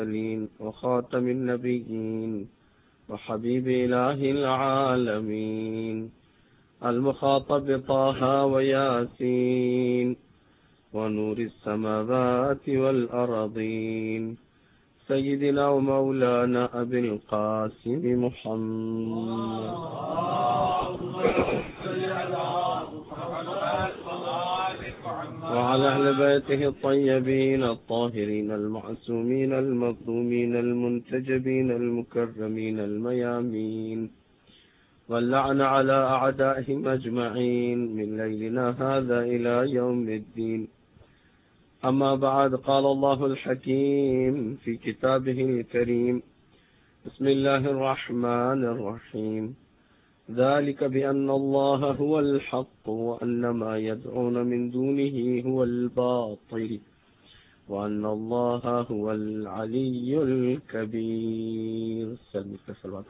وخاتم النبيين وحبيب إله العالمين المخاطب طه وياسين ونور السماوات والأرضين سيدنا ومولانا أبي القاسم محمد وعلى أهل بيته الطيبين الطاهرين المعصومين المظلومين المنتجبين المكرمين الميامين واللعن على أعدائهم أجمعين من ليلنا هذا إلى يوم الدين. أما بعد، قال الله الحكيم في كتابه الكريم: بسم الله الرحمن الرحيم. ذلك بأن الله هو الحق وأن ما يدعون من دونه هو الباطل وأن الله هو العلي الكبير. صلوات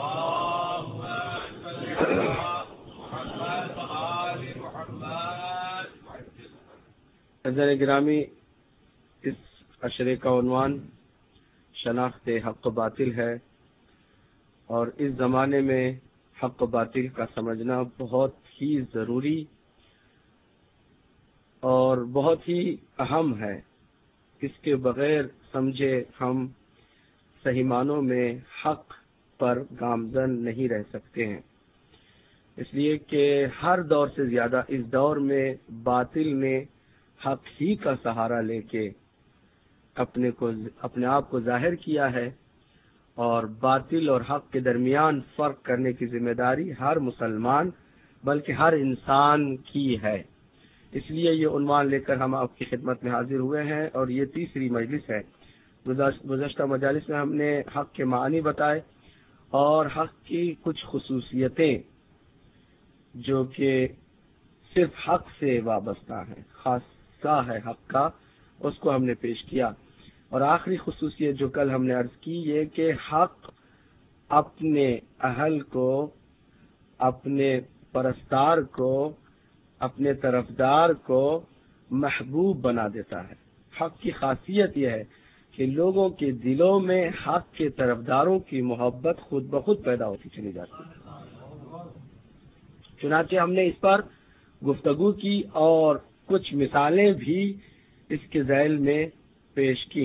حضرت گرامی، اس عشرے کا عنوان شناخت حق باطل ہے، اور اس زمانے میں حق باطل کا سمجھنا بہت ہی ضروری اور بہت ہی اہم ہے۔ اس کے بغیر سمجھے ہم صحیح معنوں میں حق پر گامزن نہیں رہ سکتے ہیں، اس لیے کہ ہر دور سے زیادہ اس دور میں باطل نے حق ہی کا سہارا لے کے اپنے آپ کو ظاہر کیا ہے، اور باطل اور حق کے درمیان فرق کرنے کی ذمہ داری ہر مسلمان بلکہ ہر انسان کی ہے۔ اس لیے یہ عنوان لے کر ہم آپ کی خدمت میں حاضر ہوئے ہیں، اور یہ تیسری مجلس ہے۔ گزشتہ مجالس میں ہم نے حق کے معنی بتائے اور حق کی کچھ خصوصیتیں جو کہ صرف حق سے وابستہ ہیں، خاصہ ہے حق کا، اس کو ہم نے پیش کیا۔ اور آخری خصوصیت جو کل ہم نے عرض کی، یہ کہ حق اپنے اہل کو، اپنے پرستار کو، اپنے طرفدار کو محبوب بنا دیتا ہے۔ حق کی خاصیت یہ ہے کہ لوگوں کے دلوں میں حق کے طرفداروں کی محبت خود بخود پیدا ہوتی چلی جاتی ہے۔ چنانچہ ہم نے اس پر گفتگو کی اور کچھ مثالیں بھی اس کے ذیل میں پیش کی،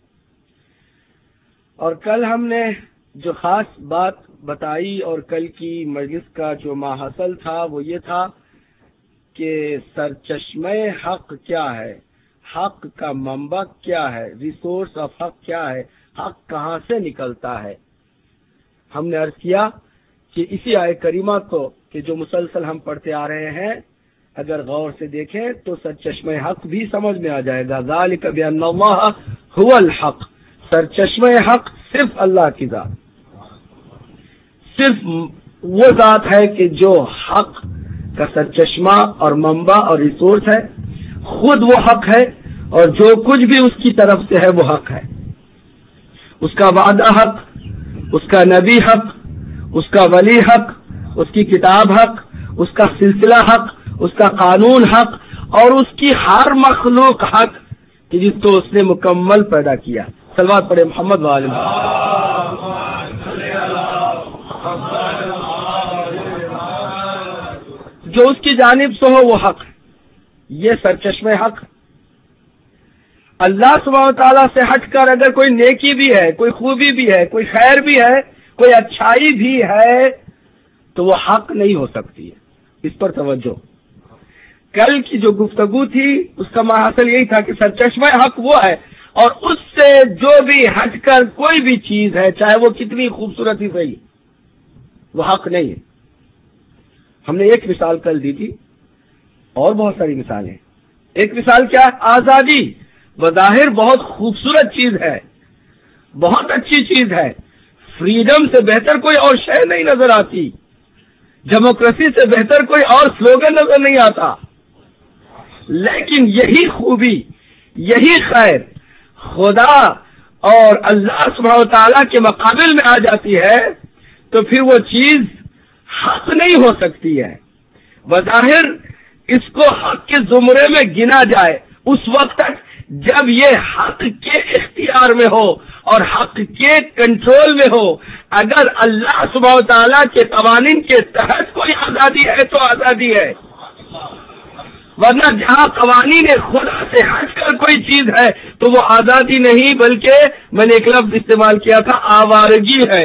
اور کل ہم نے جو خاص بات بتائی اور کل کی مجلس کا جو ماحصل تھا وہ یہ تھا کہ سرچشمہ حق کیا ہے، حق کا منبع کیا ہے، ریسورس آف حق کیا ہے، حق کہاں سے نکلتا ہے۔ ہم نے عرض کیا کہ اسی آیت کریمہ کو کہ جو مسلسل ہم پڑھتے آ رہے ہیں، اگر غور سے دیکھیں تو سرچشمہ حق بھی سمجھ میں آ جائے گا۔ ذالک بأن اللہ هو الحق، سرچشمہ حق صرف اللہ کی ذات، صرف وہ ذات ہے کہ جو حق کا سرچشمہ اور منبع اور ریسورس ہے، خود وہ حق ہے، اور جو کچھ بھی اس کی طرف سے ہے وہ حق ہے۔ اس کا وعدہ حق، اس کا نبی حق، اس کا ولی حق، اس کی کتاب حق، اس کا سلسلہ حق، اس کا قانون حق، اور اس کی ہر مخلوق حق کہ جس کو اس نے مکمل پیدا کیا۔ صلوات پڑھے محمد وآل جو اس کی جانب سے ہو وہ حق ہے۔ یہ سرچشمہ حق۔ اللہ سبحانہ و تعالیٰ سے ہٹ کر اگر کوئی نیکی بھی ہے، کوئی خوبی بھی ہے، کوئی خیر بھی ہے، کوئی اچھائی بھی ہے، تو وہ حق نہیں ہو سکتی ہے۔ اس پر توجہ۔ کل کی جو گفتگو تھی اس کا ماحصل یہی تھا کہ سرچشمہ حق وہ ہے، اور اس سے جو بھی ہٹ کر کوئی بھی چیز ہے، چاہے وہ کتنی خوبصورت ہی صحیح، وہ حق نہیں ہے۔ ہم نے ایک مثال کل دی تھی، اور بہت ساری مثالیں۔ ایک مثال کیا ہے؟ آزادی بظاہر بہت خوبصورت چیز ہے، بہت اچھی چیز ہے، فریڈم سے بہتر کوئی اور شے نہیں نظر آتی، ڈیموکریسی سے بہتر کوئی اور سلوگن نظر نہیں آتا، لیکن یہی خوبی، یہی خیر خدا اور اللہ سبحانہ تعالیٰ کے مقابل میں آ جاتی ہے تو پھر وہ چیز حق نہیں ہو سکتی ہے۔ بظاہر اس کو حق کے زمرے میں گنا جائے اس وقت تک جب یہ حق کے اختیار میں ہو اور حق کے کنٹرول میں ہو. اگر اللہ سبحانہ و تعالیٰ کے قوانین کے تحت کوئی آزادی ہے تو آزادی ہے، ورنہ جہاں قوانین خدا سے ہٹ کر کوئی چیز ہے تو وہ آزادی نہیں، بلکہ میں نے ایک لفظ استعمال کیا تھا، آوارگی ہے.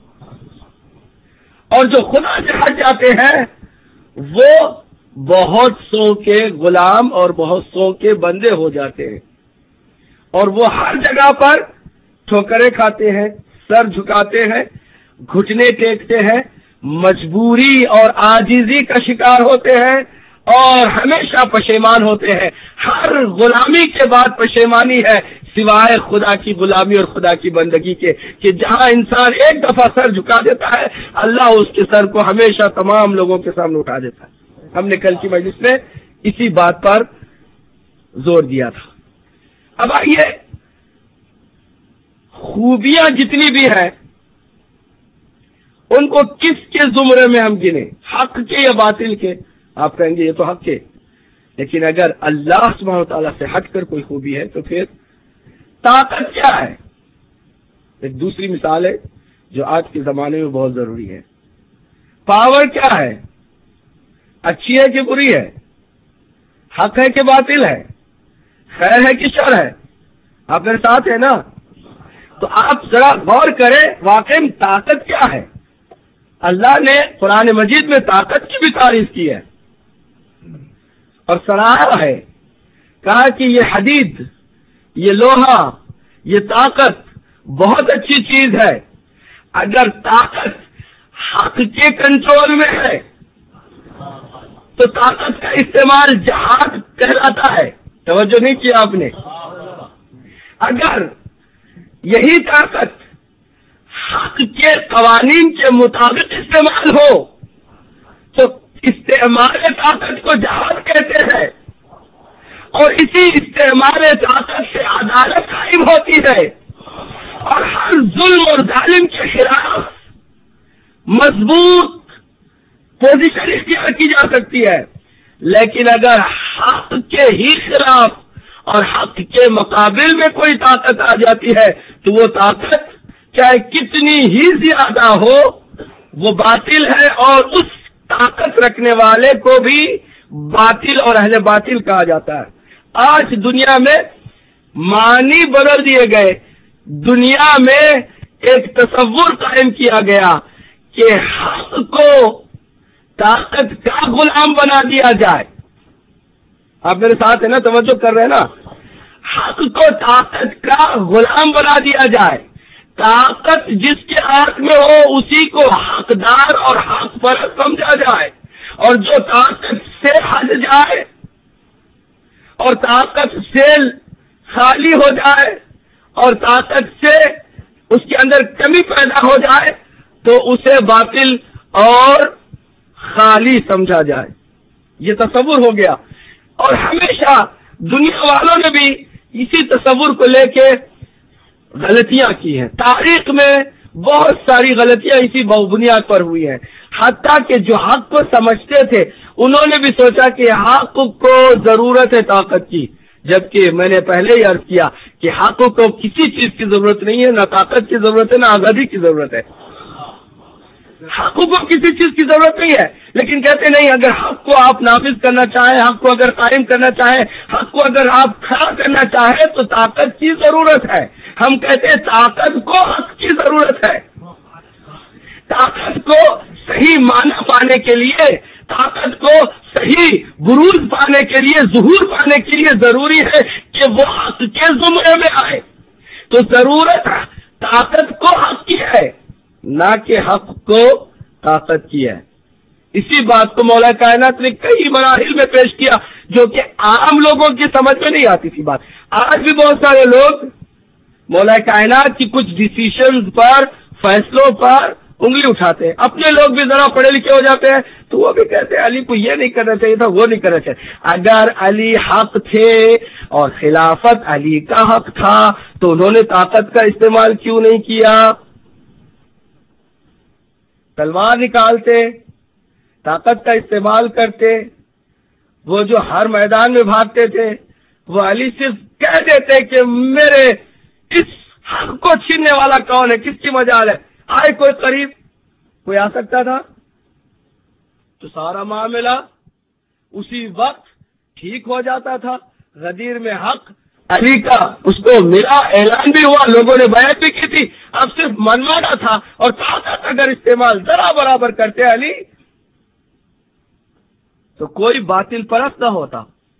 اور جو خدا سے ہٹ جاتے ہیں وہ بہت سو کے غلام اور بہت سو کے بندے ہو جاتے ہیں، اور وہ ہر جگہ پر ٹھوکریں کھاتے ہیں، سر جھکاتے ہیں، گھٹنے ٹیکتے ہیں، مجبوری اور عاجزی کا شکار ہوتے ہیں اور ہمیشہ پشیمان ہوتے ہیں. ہر غلامی کے بعد پشیمانی ہے، سوائے خدا کی غلامی اور خدا کی بندگی کے، کہ جہاں انسان ایک دفعہ سر جھکا دیتا ہے اللہ اس کے سر کو ہمیشہ تمام لوگوں کے سامنے اٹھا دیتا ہے. ہم نے کل کی مجلس میں اسی بات پر زور دیا تھا. اب آئیے، خوبیاں جتنی بھی ہیں ان کو کس کے زمرے میں ہم گنیں، حق کے یا باطل کے؟ آپ کہیں گے یہ تو حق کے، لیکن اگر اللہ سبحانہ وتعالیٰ سے ہٹ کر کوئی خوبی ہے تو پھر طاقت کیا ہے؟ ایک دوسری مثال ہے جو آج کے زمانے میں بہت ضروری ہے. پاور کیا ہے؟ اچھی ہے کہ بری ہے؟ حق ہے کہ باطل ہے؟ خیر ہے کہ شر ہے؟ آپ میرے ساتھ ہیں نا؟ تو آپ ذرا غور کریں واقعی طاقت کیا ہے. اللہ نے قرآن مجید میں طاقت کی بھی تعریف کی ہے اور سراہا ہے، کہا کہ یہ حدید، یہ لوہا، یہ طاقت بہت اچھی چیز ہے. اگر طاقت حق کے کنٹرول میں ہے تو طاقت کا استعمال جہاد کہلاتا ہے. توجہ نہیں کیا آپ نے؟ اگر یہی طاقت حق کے قوانین کے مطابق استعمال ہو تو استعمال طاقت کو جہاد کہتے ہیں، اور اسی استعمال طاقت سے عدالت قائم ہوتی ہے اور ہر ظلم اور ظالم کے خلاف مضبوط پوزیشن اختیار کی جا سکتی ہے. لیکن اگر حق کے ہی خلاف اور حق کے مقابل میں کوئی طاقت آ جاتی ہے تو وہ طاقت چاہے کتنی ہی زیادہ ہو وہ باطل ہے، اور اس طاقت رکھنے والے کو بھی باطل اور اہل باطل کہا جاتا ہے. آج دنیا میں معنی بدل دیے گئے. دنیا میں ایک تصور قائم کیا گیا کہ حق کو طاقت کا غلام بنا دیا جائے. آپ میرے ساتھ ہیں نا؟ توجہ کر رہے ہیں نا؟ حق کو طاقت کا غلام بنا دیا جائے. طاقت جس کے ہاتھ میں ہو اسی کو حقدار اور حق پر سمجھا جائے، اور جو طاقت سے ہٹ جائے اور طاقت سے خالی ہو جائے اور طاقت سے اس کے اندر کمی پیدا ہو جائے تو اسے باطل اور خالی سمجھا جائے. یہ تصور ہو گیا، اور ہمیشہ دنیا والوں نے بھی اسی تصور کو لے کے غلطیاں کی ہیں. تاریخ میں بہت ساری غلطیاں اسی بنیاد پر ہوئی ہیں. حتیٰ کہ جو حق کو سمجھتے تھے انہوں نے بھی سوچا کہ حق کو ضرورت ہے طاقت کی، جبکہ میں نے پہلے ہی عرض کیا کہ حق کو کسی چیز کی ضرورت نہیں ہے، نہ طاقت کی ضرورت ہے، نہ آزادی کی ضرورت ہے. حق کو کسی چیز کی ضرورت نہیں ہے، لیکن کہتے نہیں اگر حق کو آپ نافذ کرنا چاہیں، حق کو اگر قائم کرنا چاہیں، حق کو اگر آپ کھڑا کرنا چاہیں تو طاقت کی ضرورت ہے. ہم کہتے ہیں طاقت کو حق کی ضرورت ہے. طاقت کو صحیح معنی پانے کے لیے، طاقت کو صحیح بروز پانے کے لیے، ظہور پانے کے لیے ضروری ہے کہ وہ حق کے زمرے میں آئے. تو ضرورت طاقت کو حق کی ہے، نہ کہ حق کو طاقت کی ہے. اسی بات کو مولا کائنات نے کئی مراحل میں پیش کیا جو کہ عام لوگوں کی سمجھ میں نہیں آتی تھی بات. آج بھی بہت سارے لوگ مولا کائنات کی کچھ ڈیسیشنز پر، فیصلوں پر انگلی اٹھاتے ہیں. اپنے لوگ بھی ذرا پڑھے لکھے ہو جاتے ہیں تو وہ بھی کہتے ہیں علی کو یہ نہیں کرنا چاہیے تھا، وہ نہیں کرنا چاہیے. اگر علی حق تھے اور خلافت علی کا حق تھا تو انہوں نے طاقت کا استعمال کیوں نہیں کیا؟ تلوار نکالتے، طاقت کا استعمال کرتے. وہ جو ہر میدان میں بھاگتے تھے وہ علی صرف کہہ دیتے کہ میرے اس حق کو چھیننے والا کون ہے، کس کی مجال ہے، آئے کوئی قریب، کوئی آ سکتا تھا؟ تو سارا معاملہ اسی وقت ٹھیک ہو جاتا تھا۔ غدیر میں حق علی کا اس کو ملا، اعلان بھی ہوا، لوگوں نے بیعت بھی کی تھی، اب صرف منوانا تھا، اور طاقت اگر استعمال ذرا برابر کرتے علی تو کوئی باطل پرست نہ ہوتا،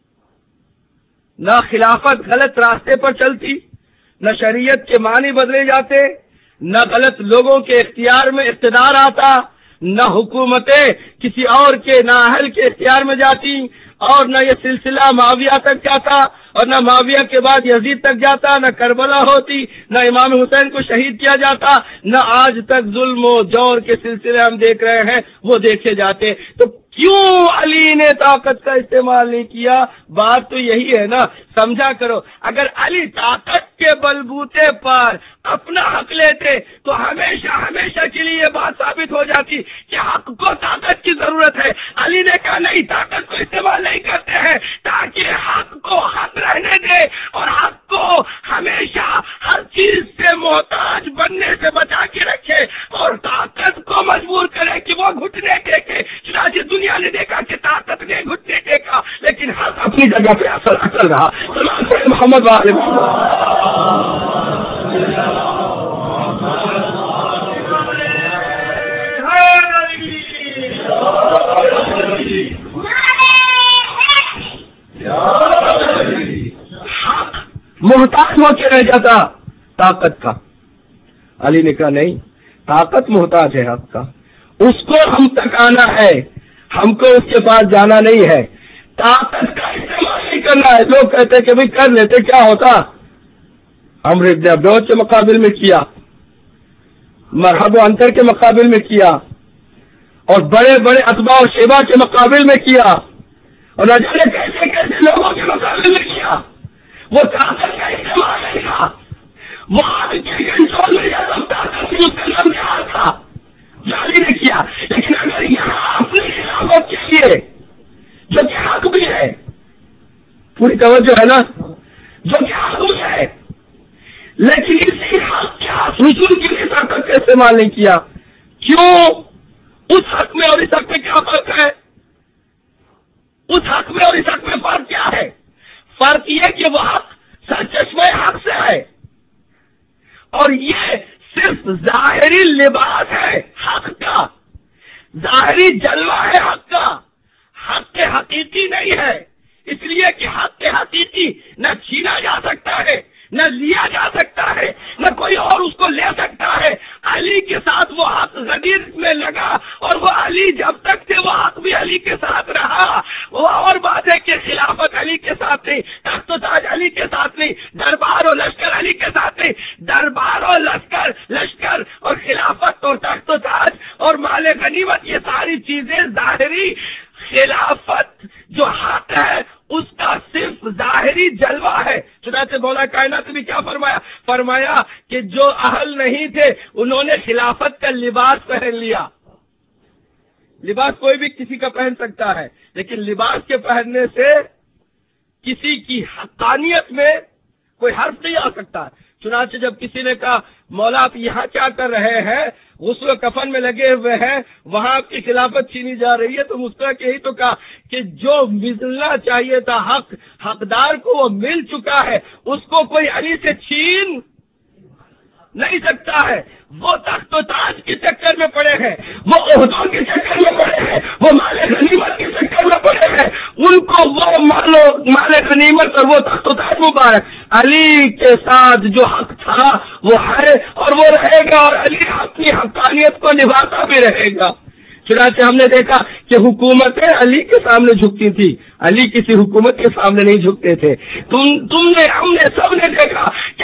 نہ خلافت غلط راستے پر چلتی، نہ شریعت کے معنی بدلے جاتے، نہ غلط لوگوں کے اختیار میں اقتدار آتا، نہ حکومتیں کسی اور کے نااہل کے اختیار میں جاتی، اور نہ یہ سلسلہ معاویہ تک جاتا، اور نہ معاویہ کے بعد یزید تک جاتا، نہ کربلا ہوتی، نہ امام حسین کو شہید کیا جاتا، نہ آج تک ظلم و جور کے سلسلے ہم دیکھ رہے ہیں وہ دیکھے جاتے۔ تو کیوں علی نے طاقت کا استعمال نہیں کیا؟ بات تو یہی ہے نا، سمجھا کرو۔ اگر علی طاقت کے بلبوتے پر اپنا حق لیتے تو ہمیشہ ہمیشہ کے لیے یہ بات ثابت ہو جاتی کہ حق کو طاقت کی ضرورت ہے۔ علی نے کہا نہیں، طاقت کو استعمال نہیں کرتے ہیں تاکہ حق کو حق رہنے دے، اور حق کو ہمیشہ ہر چیز سے محتاج بننے سے بچا کے رکھے، اور طاقت کو مجبور کرے کہ وہ گھٹنے ٹیکے۔ چنانچہ دنیا نے دیکھا کہ طاقت نے گھٹنے ٹیکا، لیکن حق اپنی جگہ پہ اصل رہا۔ محمد وآلہ محتاج ہو کے رہ جاتا طاقت کا۔ علی نے کہا نہیں، طاقت محتاج ہے حق کا، اس کو ہم تک آنا ہے، ہم کو اس کے پاس جانا نہیں ہے، طاقت کا استعمال نہیں کرنا ہے۔ لوگ کہتے کہ بھائی کر لیتے کیا ہوتا، عمرو بن عبد کے مقابل میں کیا، مرحب و انتر کے مقابل میں کیا، اور بڑے بڑے اتباع و شیبہ کے مقابل میں کیا، اور نہ جانے کیسے کیسے لوگوں کے مقابل میں کیا۔ وہ طاقت کا استعمال نہیں تھا، وہ آج کے کنٹرول میں تھا جو علی نے کیا۔ لیکن اگر یہاں اپنی خلافت کے لیے جو کہ حق بھی ہے، پوری توجہ ہے نا، جو کہ حق بھی ہے، لیکن اسی حق کے رسول کی بھی طاقت کا استعمال نہیں کیا، کیوں؟ اس حق میں اور اس حق میں کیا فرق ہے؟ اس حق میں اور اس حق میں فرق کیا ہے؟ فرق یہ کہ وہ حق سرچشمہ حق سے ہے، اور یہ صرف ظاہری لباس ہے حق کا، ظاہری جلوہ ہے حق کا، حق کے حقیقی نہیں ہے۔ اس لیے کہ حق کے حقیقی نہ چھینا جا سکتا ہے، نہ لیا جا سکتا ہے، نہ کوئی اور اس کو لے سکتا ہے۔ علی کے ساتھ وہ حق غدیر میں لگا، اور وہ علی جب تک تھے وہ حق بھی علی کے ساتھ رہا۔ وہ اور بات ہے کہ خلافت علی کے ساتھ نہیں، تخت و تاج علی کے ساتھ نہیں، دربار و لشکر علی کے ساتھ نہیں۔ دربار و لشکر اور خلافت اور تخت و تاج اور مال غنیمت، یہ ساری چیزیں ظاہری، خلافت جو حق ہے اس کا صرف ظاہری جلوہ ہے۔ چنانچہ مولا کائنات نے کیا فرمایا کہ جو اہل نہیں تھے انہوں نے خلافت کا لباس پہن لیا۔ لباس کوئی بھی کسی کا پہن سکتا ہے، لیکن لباس کے پہننے سے کسی کی حقانیت میں کوئی حرف نہیں آ سکتا۔ چنانچہ جب کسی نے کہا مولا آپ یہاں کیا کر رہے ہیں، غسل و کفن میں لگے ہوئے ہیں، وہاں آپ کی خلافت چھینی جا رہی ہے، تو مسکرا کے یہی تو کہا کہ جو ملنا چاہیے تھا حقدار کو وہ مل چکا ہے، اس کو کوئی علی سے چھین نہیں سکتا ہے۔ وہ تخت و تاج کے چکر میں پڑے ہیں، وہ عہدوں کے چکر میں پڑے ہیں، وہ مال غنیمت کے چکر میں پڑے ہیں، ان کو وہ مال غنیمت اور وہ تخت و تاج مبارک۔ علی کے ساتھ جو حق تھا وہ ہے اور وہ رہے گا، اور علی اپنی حقانیت کو نبھاتا بھی رہے گا۔ چنانچہ ہم نے دیکھا کہ حکومتیں علی کے سامنے جھکتی تھی، علی کسی حکومت کے سامنے نہیں جھکتے تھے۔ ہم نے سب نے دیکھا کہ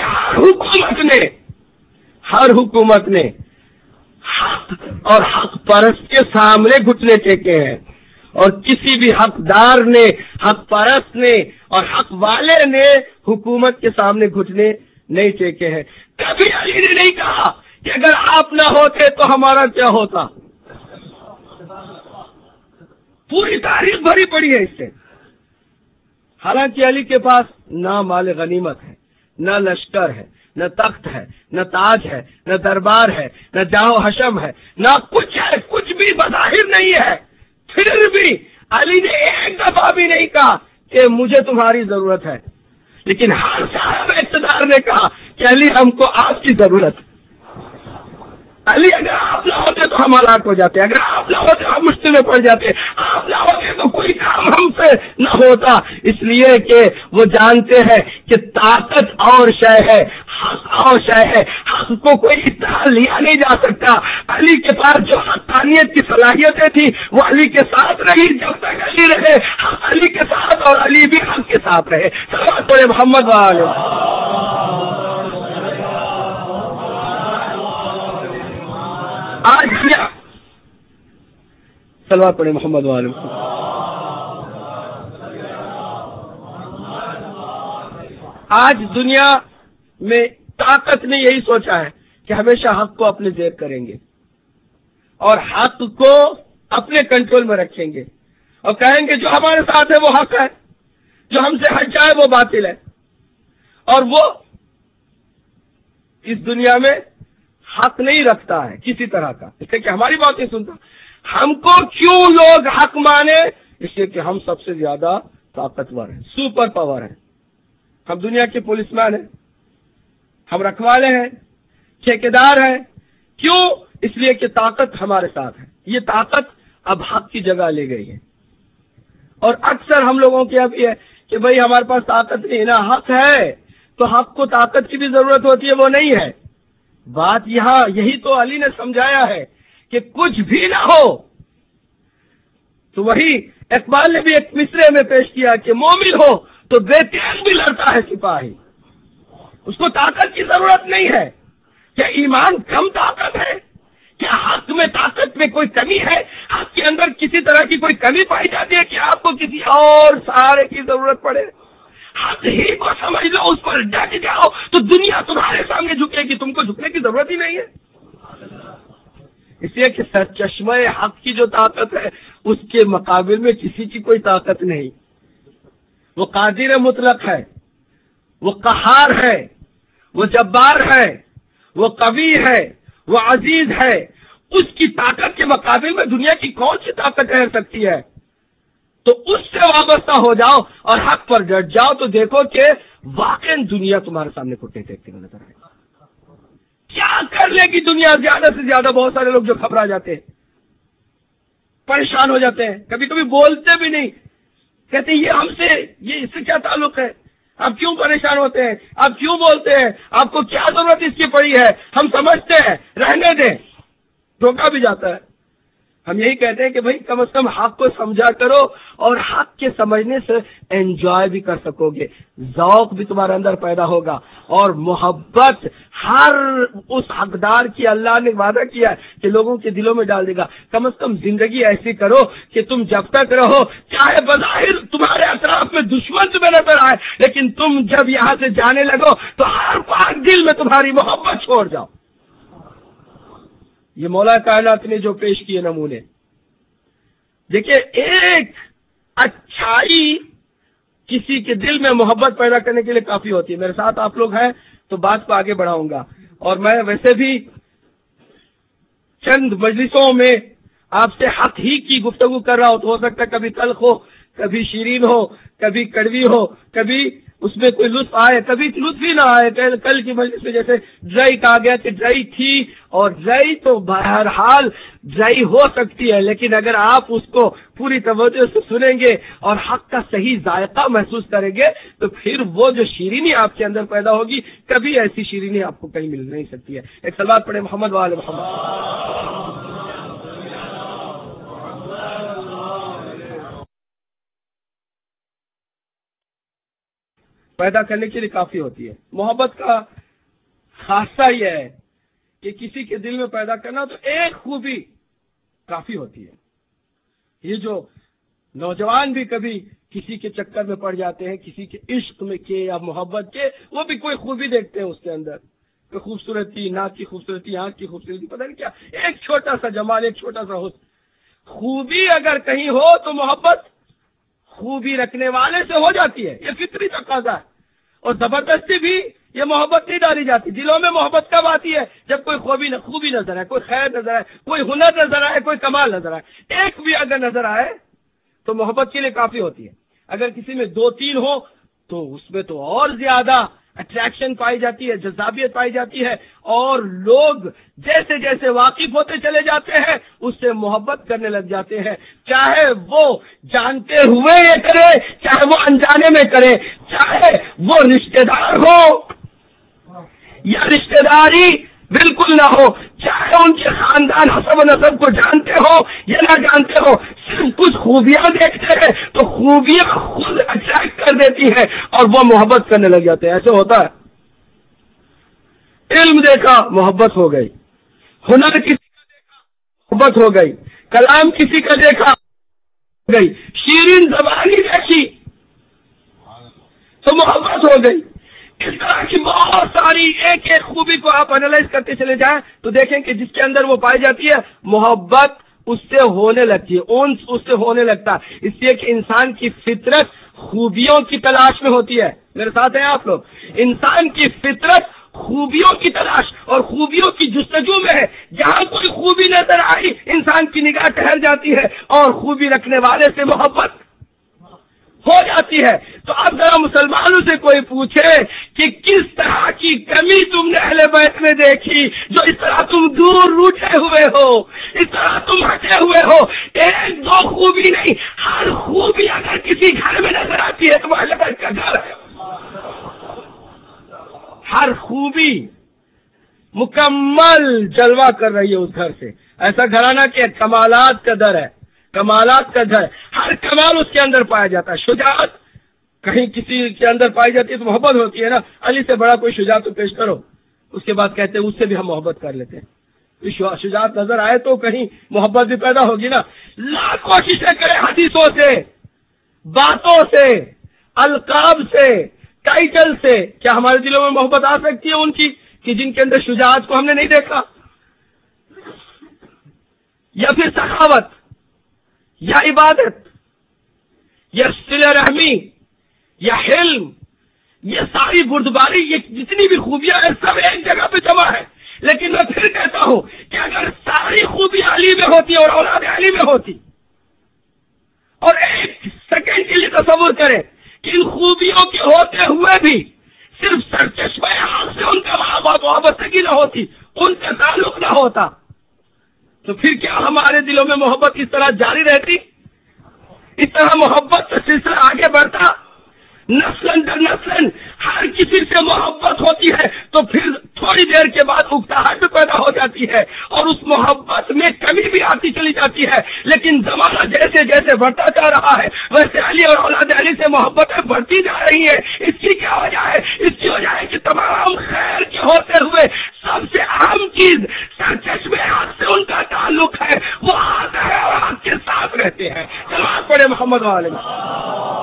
ہر حکومت نے حق اور حق پرست کے سامنے گھٹنے ٹیکے ہیں، اور کسی بھی حقدار نے، حق پرست نے اور حق والے نے حکومت کے سامنے گھٹنے نہیں ٹیکے ہیں۔ کبھی علی نے نہیں کہا کہ اگر آپ نہ ہوتے تو ہمارا کیا ہوتا۔ پوری تاریخ بھری پڑی ہے اس سے۔ حالانکہ علی کے پاس نہ مال غنیمت ہے، نہ لشکر ہے، نہ تخت ہے، نہ تاج ہے، نہ دربار ہے، نہ جاہ و حشم ہے، نہ کچھ ہے، کچھ بھی بظاہر نہیں ہے، پھر بھی علی نے ایک دفعہ بھی نہیں کہا کہ مجھے تمہاری ضرورت ہے، لیکن ہر صاحب اقتدار نے کہا کہ علی ہم کو آپ کی ضرورت ہے۔ علی اگر آپ نہ ہوتے تو ہم ہلاک ہو جاتے، اگر آپ نہ ہوتے ہم مشکل میں پڑ جاتے، آپ نہ ہوتے تو کوئی کام ہم سے نہ ہوتا، اس لیے کہ وہ جانتے ہیں کہ طاقت اور شے ہے، حق اور شے ہے، حق کو کوئی اس طرح لیا نہیں جا سکتا۔ علی کے پاس جو حقانیت کی صلاحیتیں تھی وہ علی کے ساتھ رہی، جب تک علی رہے حق علی کے ساتھ اور علی بھی حق کے ساتھ رہے۔ صلوات پڑھے محمد والے۔ آج صلوات پڑھے محمد والے۔ آج دنیا میں طاقت نے یہی سوچا ہے کہ ہمیشہ حق کو اپنے زیر کریں گے اور حق کو اپنے کنٹرول میں رکھیں گے اور کہیں گے جو ہمارے ساتھ ہے وہ حق ہے، جو ہم سے ہٹ جائے وہ باطل ہے، اور وہ اس دنیا میں حق نہیں رکھتا ہے کسی طرح کا، اس لیے کہ ہماری بات نہیں سنتا۔ ہم کو کیوں لوگ حق مانے؟ اس لیے کہ ہم سب سے زیادہ طاقتور ہیں، سپر پاور ہیں، ہم دنیا کے پولیس مین ہیں، ہم رکھوالے ہیں، ٹھیکیدار ہیں۔ کیوں؟ اس لیے کہ طاقت ہمارے ساتھ ہے۔ یہ طاقت اب حق کی جگہ لے گئی ہے، اور اکثر ہم لوگوں کی اب یہ ہے کہ بھئی ہمارے پاس طاقت نہیں نا، حق ہے تو حق کو طاقت کی بھی ضرورت ہوتی ہے، وہ نہیں ہے۔ بات یہاں یہی تو علی نے سمجھایا ہے کہ کچھ بھی نہ ہو تو وہی اقبال نے بھی ایک مصرے میں پیش کیا کہ مومن ہو تو بے تیغ بھی لڑتا ہے سپاہی، اس کو طاقت کی ضرورت نہیں ہے۔ کیا ایمان کم طاقت ہے؟ کیا حق میں طاقت میں کوئی کمی ہے؟ حق کے اندر کسی طرح کی کوئی کمی پائی جاتی ہے کہ آپ کو کسی اور سہارے کی ضرورت پڑے؟ حق ہی کو سمجھ لو، اس پر ڈٹ جاؤ تو دنیا تمہارے سامنے جھکے گی، تم کو جھکنے کی ضرورت ہی نہیں ہے۔ اس لیے کہ سرچشمہ حق کی جو طاقت ہے اس کے مقابل میں کسی کی کوئی طاقت نہیں۔ وہ قادر مطلق ہے، وہ قہار ہے، وہ جبار ہے، وہ قوی ہے، وہ عزیز ہے۔ اس کی طاقت کے مقابل میں دنیا کی کون سی طاقت ٹھہر سکتی ہے؟ تو اس سے وابستہ ہو جاؤ اور حق پر ڈٹ جاؤ تو دیکھو کہ واقعی دنیا تمہارے سامنے گھٹنے ٹیکتے ہوئے نظر آئے گا۔ کیا کر لے گی دنیا؟ زیادہ سے زیادہ بہت سارے لوگ جو گھبرا جاتے ہیں، پریشان ہو جاتے ہیں، کبھی کبھی بولتے بھی نہیں، کہتے ہیں یہ ہم سے، یہ اس سے کیا تعلق ہے؟ آپ کیوں پریشان ہوتے ہیں؟ آپ کیوں بولتے ہیں؟ آپ کو کیا ضرورت اس کی پڑی ہے؟ ہم سمجھتے ہیں، رہنے دیں۔ دھوکا بھی جاتا ہے۔ ہم یہی کہتے ہیں کہ بھائی کم از کم حق کو سمجھا کرو اور حق کے سمجھنے سے انجوائے بھی کر سکو گے، ذوق بھی تمہارے اندر پیدا ہوگا، اور محبت ہر اس حقدار کی اللہ نے وعدہ کیا ہے کہ لوگوں کے دلوں میں ڈال دے گا۔ کم از کم زندگی ایسی کرو کہ تم جب تک رہو، چاہے بظاہر تمہارے اطراف میں دشمن تمہیں نظر آئے، لیکن تم جب یہاں سے جانے لگو تو ہر پاک دل میں تمہاری محبت چھوڑ جاؤ۔ یہ مولا کائنات نے جو پیش کیے نمونے، دیکھیے، ایک اچھائی کسی کے دل میں محبت پیدا کرنے کے لیے کافی ہوتی ہے۔ میرے ساتھ آپ لوگ ہیں تو بات کو آگے بڑھاؤں گا، اور میں ویسے بھی چند مجلسوں میں آپ سے حق ہی کی گفتگو کر رہا ہوں، تو ہو سکتا ہے کبھی تلخ ہو، کبھی شیرین ہو، کبھی کڑوی ہو، کبھی اس میں کوئی لطف آئے، کبھی لطف ہی نہ آئے۔ کل کی مجلس میں جیسے ڈرائی کہا گیا کہ ڈرائی تھی، اور ڈرائی تو بہرحال ڈرائی ہو سکتی ہے، لیکن اگر آپ اس کو پوری توجہ سے سنیں گے اور حق کا صحیح ذائقہ محسوس کریں گے تو پھر وہ جو شیرینی آپ کے اندر پیدا ہوگی، کبھی ایسی شیرینی آپ کو کہیں مل نہیں سکتی ہے۔ ایک صلوات پڑھے محمد وآل محمد۔ پیدا کرنے کے لیے کافی ہوتی ہے۔ محبت کا خاصہ یہ ہے کہ کسی کے دل میں پیدا کرنا تو ایک خوبی کافی ہوتی ہے۔ یہ جو نوجوان بھی کبھی کسی کے چکر میں پڑ جاتے ہیں، کسی کے عشق میں کے یا محبت کے، وہ بھی کوئی خوبی دیکھتے ہیں اس کے اندر، کوئی خوبصورتی، ناک کی خوبصورتی، آنکھ کی خوبصورتی، پتہ نہیں کیا، ایک چھوٹا سا جمال، ایک چھوٹا سا حسن۔ خوبی اگر کہیں ہو تو محبت خوبی رکھنے والے سے ہو جاتی ہے، یہ فطری تقاضا ہے، اور زبردستی بھی یہ محبت نہیں ڈالی جاتی۔ دلوں میں محبت کب آتی ہے؟ جب کوئی خوبی نظر آئے، کوئی خیر نظر آئے، کوئی ہنر نظر آئے، کوئی کمال نظر آئے۔ ایک بھی اگر نظر آئے تو محبت کے لیے کافی ہوتی ہے۔ اگر کسی میں 2-3 ہو تو اس میں تو اور زیادہ اٹریکشن پائی جاتی ہے، جذابیت پائی جاتی ہے، اور لوگ جیسے جیسے واقف ہوتے چلے جاتے ہیں اس سے محبت کرنے لگ جاتے ہیں، چاہے وہ جانتے ہوئے یہ کرے، چاہے وہ انجانے میں کرے، چاہے وہ رشتہ دار ہو یا رشتہ داری بالکل نہ ہو، چاہے ان کے خاندان حسب و نسب کو جانتے ہو یا نہ جانتے ہو، صرف کچھ خوبیاں دیکھتے ہیں تو خوبیاں خود اٹریکٹ کر دیتی ہے اور وہ محبت کرنے لگ جاتے ہیں۔ ایسے ہوتا ہے۔ علم دیکھا محبت ہو گئی، ہنر کسی کا دیکھا محبت ہو گئی، کلام کسی کا دیکھا ہو گئی، شیرین زبانی دیکھی تو محبت ہو گئی۔ اس طرح کی بہت ساری ایک ایک خوبی کو آپ انالائز کرتے چلے جائیں تو دیکھیں کہ جس کے اندر وہ پائی جاتی ہے محبت اس سے ہونے لگتی ہے، انس اس سے ہونے لگتا ہے، اس لیے کہ انسان کی فطرت خوبیوں کی تلاش میں ہوتی ہے۔ میرے ساتھ ہیں آپ لوگ؟ انسان کی فطرت خوبیوں کی تلاش اور خوبیوں کی جستجو میں ہے۔ جہاں کوئی خوبی نظر آئی انسان کی نگاہ ٹھہر جاتی ہے اور خوبی رکھنے والے سے محبت ہو جاتی ہے۔ تو اب ذرا مسلمانوں سے کوئی پوچھے کہ کس طرح کی کمی تم نے اہل بیت میں دیکھی جو اس طرح تم دور روٹے ہوئے ہو، اس طرح تم ہٹے ہوئے ہو؟ 1-2 خوبی نہیں، ہر خوبی اگر کسی گھر میں نظر آتی ہے تو وہ اہل بیت کا گھر ہے۔ ہر خوبی مکمل جلوہ کر رہی ہے اس گھر سے۔ ایسا گھرانہ کہ کمالات کا در ہے، کمالات کا گھر، ہر کمال اس کے اندر پایا جاتا ہے۔ شجاعت کہیں کسی کے اندر پائی جاتی ہے تو محبت ہوتی ہے نا۔ علی سے بڑا کوئی شجاعت تو پیش کرو، اس کے بعد کہتے ہیں اس سے بھی ہم محبت کر لیتے ہیں۔ شجاعت نظر آئے تو کہیں محبت بھی پیدا ہوگی نا۔ لاکھ کوششیں کریں حدیثوں سے، باتوں سے، القاب سے، ٹائٹل سے، کیا ہمارے دلوں میں محبت آ سکتی ہے ان کی کہ جن کے اندر شجاعت کو ہم نے نہیں دیکھا؟ یا پھر سخاوت یا عبادت یا صلہ رحمی یا حلم، یہ ساری بردباری، یہ جتنی بھی خوبیاں ہیں سب ایک جگہ پہ جمع ہے۔ لیکن میں پھر کہتا ہوں کہ اگر ساری خوبیاں علی میں ہوتی اور اولاد علی میں ہوتی، اور ایک سیکنڈ کے لیے تصور کریں کہ ان خوبیوں کے ہوتے ہوئے بھی صرف سرچشمہ آنکھ سے ان کا وابستگی نہ ہوتی، ان کا تعلق نہ ہوتا، تو پھر کیا ہمارے دلوں میں محبت اس طرح جاری رہتی؟ اس طرح محبت کا سلسلہ آگے بڑھتا، نسل در نسل ہر کسی سے محبت ہوتی ہے، تو پھر تھوڑی دیر کے بعد اکتاہٹ پیدا ہو جاتی ہے اور اس محبت میں کمی بھی آتی چلی جاتی ہے۔ لیکن زمانہ جیسے جیسے بڑھتا جا رہا ہے ویسے علی اور اولاد علی سے محبتیں بڑھتی جا رہی ہیں۔ اس کی کیا وجہ ہے؟ اس کی وجہ ہے کہ تمام خیر کے ہوتے ہوئے سب سے اہم چیز سرچشمے آنکھ سے ان کا تعلق ہے، وہ آنکھ ہے اور آنکھ کے ساتھ رہتے ہیں۔ سلام پڑھے محمد علیہ۔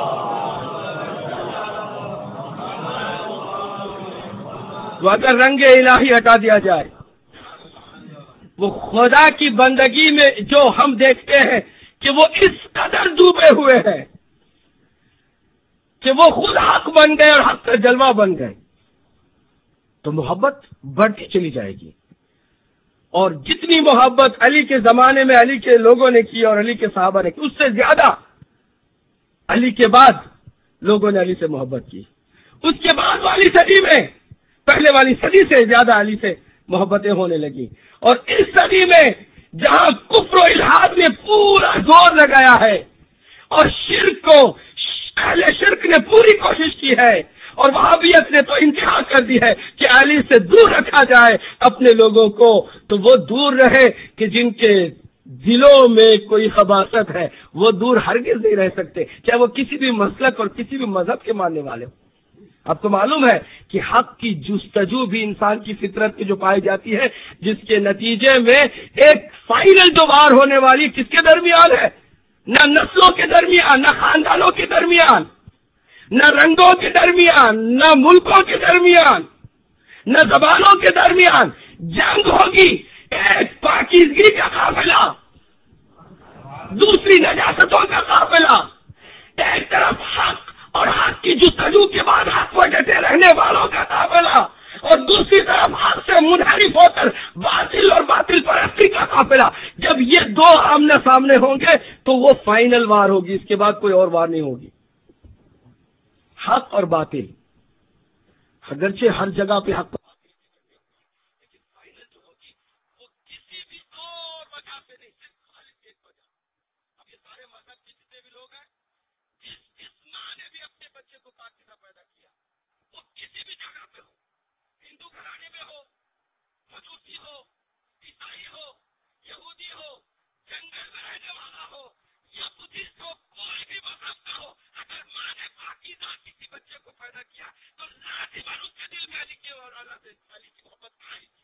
تو اگر رنگ الہی ہٹا دیا جائے، وہ خدا کی بندگی میں جو ہم دیکھتے ہیں کہ وہ اس قدر ڈوبے ہوئے ہیں کہ وہ خود حق بن گئے اور حق کا جلوہ بن گئے، تو محبت بڑھتی چلی جائے گی۔ اور جتنی محبت علی کے زمانے میں علی کے لوگوں نے کی اور علی کے صحابہ نے کی، اس سے زیادہ علی کے بعد لوگوں نے علی سے محبت کی۔ اس کے بعد والی صدی میں پہلے والی صدی سے زیادہ علی سے محبتیں ہونے لگی، اور اس صدی میں جہاں کفر و الحاد نے پورا زور لگایا ہے اور شرک کو اہل شرک نے پوری کوشش کی ہے اور وہابیت نے تو انتہا کر دی ہے کہ علی سے دور رکھا جائے اپنے لوگوں کو، تو وہ دور رہے کہ جن کے دلوں میں کوئی خباثت ہے وہ دور ہرگز نہیں رہ سکتے، چاہے وہ کسی بھی مسلک اور کسی بھی مذہب کے ماننے والے ہوں۔ اب تو معلوم ہے کہ حق کی جستجو بھی انسان کی فطرت کی جو پائی جاتی ہے، جس کے نتیجے میں ایک فائنل جو وار ہونے والی کس کے درمیان ہے؟ نہ نسلوں کے درمیان، نہ خاندانوں کے درمیان، نہ رنگوں کے درمیان، نہ ملکوں کے درمیان، نہ زبانوں کے درمیان، جنگ ہوگی۔ ایک پاکیزگی کا قافلہ، دوسری نجاستوں کا قافلہ، ایک طرف حق اور حق کی جستجو کے بعد حق پر ڈٹے رہنے والوں کا قافلہ، اور دوسری طرف حق سے منحرف ہو کر باطل اور باطل پرستی کا قافلہ. جب یہ دو آمنے سامنے ہوں گے تو وہ فائنل وار ہوگی، اس کے بعد کوئی اور وار نہیں ہوگی. حق اور باطل، اگرچہ ہر جگہ پہ حق، لیکن فائنل جو ہوگی وہ کسی بھی اور وجہ سے نہیں، صرف خالص ایک وجہ. اب یہ سارے مذہب کے جتنے بھی لوگ ہیں، جس ماں نے بھی اپنے بچے کو پاکیزہ پیدا کیا، وہ کسی بھی جگہ پہ ہو، ہندو گھرانے میں ہو، مجوسی ہو، عیسائی ہو، یہودی ہو، جنگل میں رہنے والا ہو یا بدھسٹ ہو، کوئی بھی مذہب کا ہو، اگر ماں نے پاکیزہ کسی بچے کو پیدا کیا تو لازماً اس کے دل میں علی کی اور اللہ علی کی محبت آئے گی،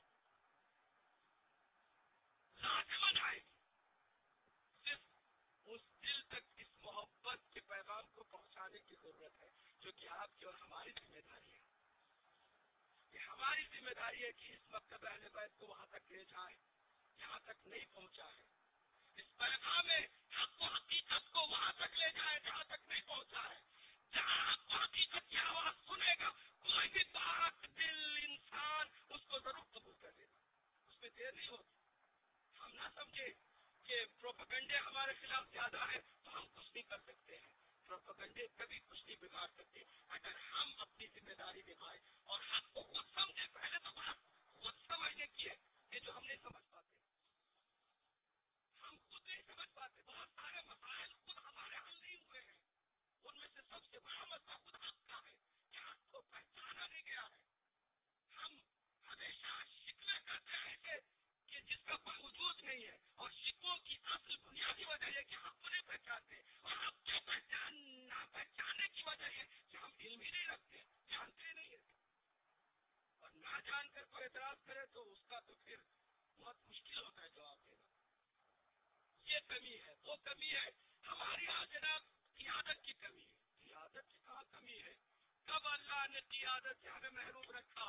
لازماً آئے گی. صرف اس دل تک اس محبت کے پیغام کو پہنچانے کی ضرورت ہے، جو کہ آپ کی اور ہماری ذمہ داری ہے. یہ ہماری ذمہ داری ہے کہ اس وقت اہل بیت کو وہاں تک لے جائیں جہاں تک نہیں پہنچا ہے. اس پیغام میں حق و حقیقت کو وہاں تک لے جائیں جہاں تک نہیں پہنچا ہے. جہاں حق و حقیقت کی آواز سنے گا کوئی بھی پاک دل انسان اس کو ضرور قبول کر لے گا، اس میں دیر نہیں ہوتی. ہم نہ سمجھے کہ پروپیگنڈے ہمارے خلاف زیادہ ہے تو ہم کچھ نہیں کر سکتے ہیں. پروپیگنڈے کبھی کچھ نہیں بگاڑ سکتے اگر ہم اپنی ذمہ داری نبھائیں اور حق کو خود سمجھے. پہلے تو بات خود سمجھنے کی ہے، یہ جو ہم نہیں سمجھ پاتے، ہم خود نہیں سمجھ پاتے. بہت سارے مسائل خود ہمارے حل نہیں ہوئے ہیں، ان میں سے سب سے بڑا مسئلہ خود حق کا ہے کہ حق کو پہچانا نہیں گیا ہے. ہم ہمیشہ شکوے کرتے ہیں کہ جس کا کوئی وجود نہیں ہے، اور شکووں کی اصل بنیادی وجہ یہ کہ حق کو نہیں پہچانتے، اور حق کے نہ پہچاننے کی وجہ یہ کہ ہم علم ہی نہیں رکھتے، جانتے نہیں ہیں. اور نہ جان کر کوئی اعتراض کرے تو اس کا تو پھر بہت مشکل ہوتا ہے جواب دینا. یہ کمی ہے، وہ کمی ہے ہماری. یہاں جناب قیادت کی کمی ہے. قیادت کی کہاں کمی ہے؟ کب اللہ نے قیادت سے ہمیں محروم رکھا؟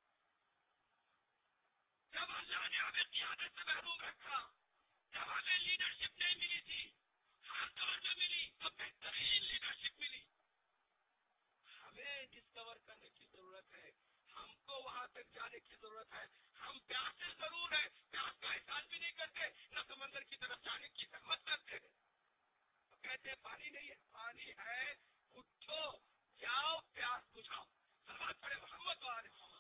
جب اللہ نے ہمیں قیادت سے محروم رکھا، جب ہمیں لیڈرشپ نہیں ملی تھی، ہر دور میں ملی تو بہترین لیڈرشپ ملی. ہمیں ڈسکور کرنے کی ضرورت ہے، ہم کو وہاں تک جانے کی ضرورت ہے. ہم پیاسے ضرور ہیں، پیاس کا احساس بھی نہیں کرتے، نہ سمندر کی طرف جانے کی ہمت کرتے ہیں. تو کہتے ہیں پانی نہیں ہے، پانی ہے، اٹھو جاؤ پیاس بجھاؤ. صلوات پڑھے محمد و آل محمد.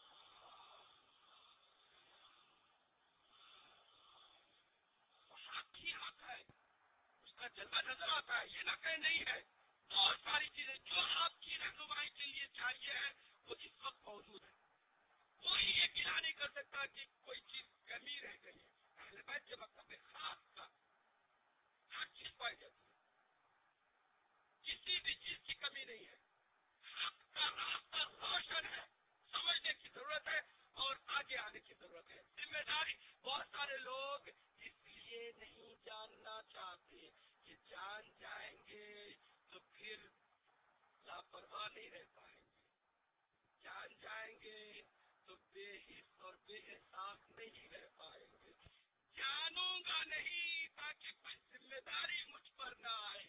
حق ہی حق ہے، اس کا جلوہ نظر آتا ہے، یہ نہ کہ نہیں ہے. بہت ساری چیزیں جو آپ کی رہنمائی کے لیے چاہیے ہے وہ اس وقت موجود ہے. کوئی یہ گلا نہیں کر سکتا کہ کوئی چیز کمی رہ گئی ہے. اہل بیت کے مکتب میں خاص کا ہر چیز پائی جاتی ہے، کسی بھی چیز کی کمی نہیں ہے. حق کا راستہ روشن ہے، سمجھنے کی ضرورت ہے اور آگے آنے کی ضرورت ہے. ذمہ داری بہت سارے لوگ اس لیے نہیں جاننا چاہتے کہ جان جائیں گے تو پھر لاپرواہ نہیں رہ پائیں گے، جان جائیں گے تو بے حس اور بے احساس نہیں رہ پائیں گے. جانوں گا نہیں تاکہ کوئی ذمہ داری مجھ پر نہ آئے.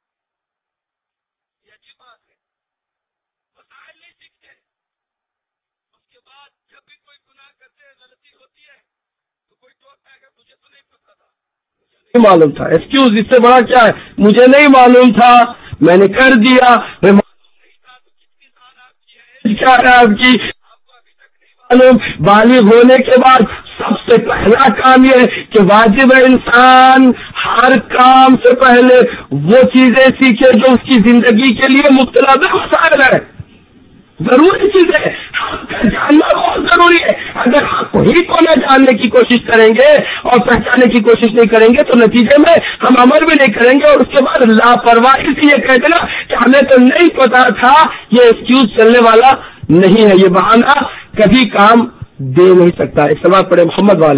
یہ اچھی بات ہے. مسائل نہیں سیکھتے، اس کے بعد جب بھی کوئی گناہ کرتے غلطی ہوتی ہے تو کوئی ٹوکتا ہے کہ مجھے تو نہیں پتا تھا، مجھے نہیں معلوم تھا. ایکسکیوز اس سے بڑا کیا ہے؟ مجھے نہیں معلوم تھا، میں نے کر دیا. میں معلوم نہیں تھا تو کتنی سال آپ کی ہے، کیا ہے آپ کی، آپ کو ابھی تک نہیں معلوم. بالغ ہونے کے بعد سب سے پہلا کام یہ ہے کہ واجب انسان ہر کام سے پہلے وہ چیزیں سیکھے جو اس کی زندگی کے لیے مختلف مسائل ہے، ضروری چیز ہے. حق کا جاننا بہت ضروری ہے. اگر حق ہی کو نہ جاننے کی کوشش کریں گے اور پہچاننے کی کوشش نہیں کریں گے تو نتیجے میں ہم عمل بھی نہیں کریں گے، اور اس کے بعد لاپرواہی سے یہ کہہ دینا کہ ہمیں تو نہیں پتا تھا، یہ ایکسکیوز چلنے والا نہیں ہے. یہ بہانہ کبھی کام دے نہیں سکتا. ایک سوال پڑے محمد والے.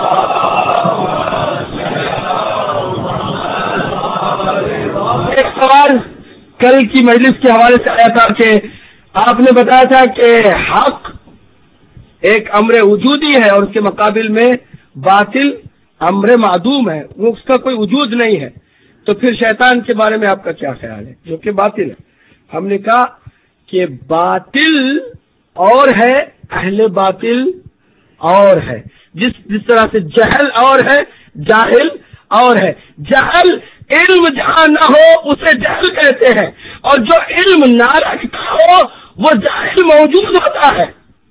ایک سوال کل کی مجلس کے حوالے سے آیا تھا کہ آپ نے بتایا تھا کہ حق ایک امر وجودی ہے اور اس کے مقابل میں باطل امر معدوم ہے، وہ اس کا کوئی وجود نہیں ہے. تو پھر شیطان کے بارے میں آپ کا کیا خیال ہے جو کہ باطل ہے؟ ہم نے کہا کہ باطل اور ہے، اہل باطل اور ہے، جس طرح سے جہل اور ہے، جاہل اور ہے۔ جہل علم جہاں نہ ہو اسے جہل کہتے ہیں، اور جو علم نہ رکھتا ہو وہ جاہل موجود ہوتا ہے،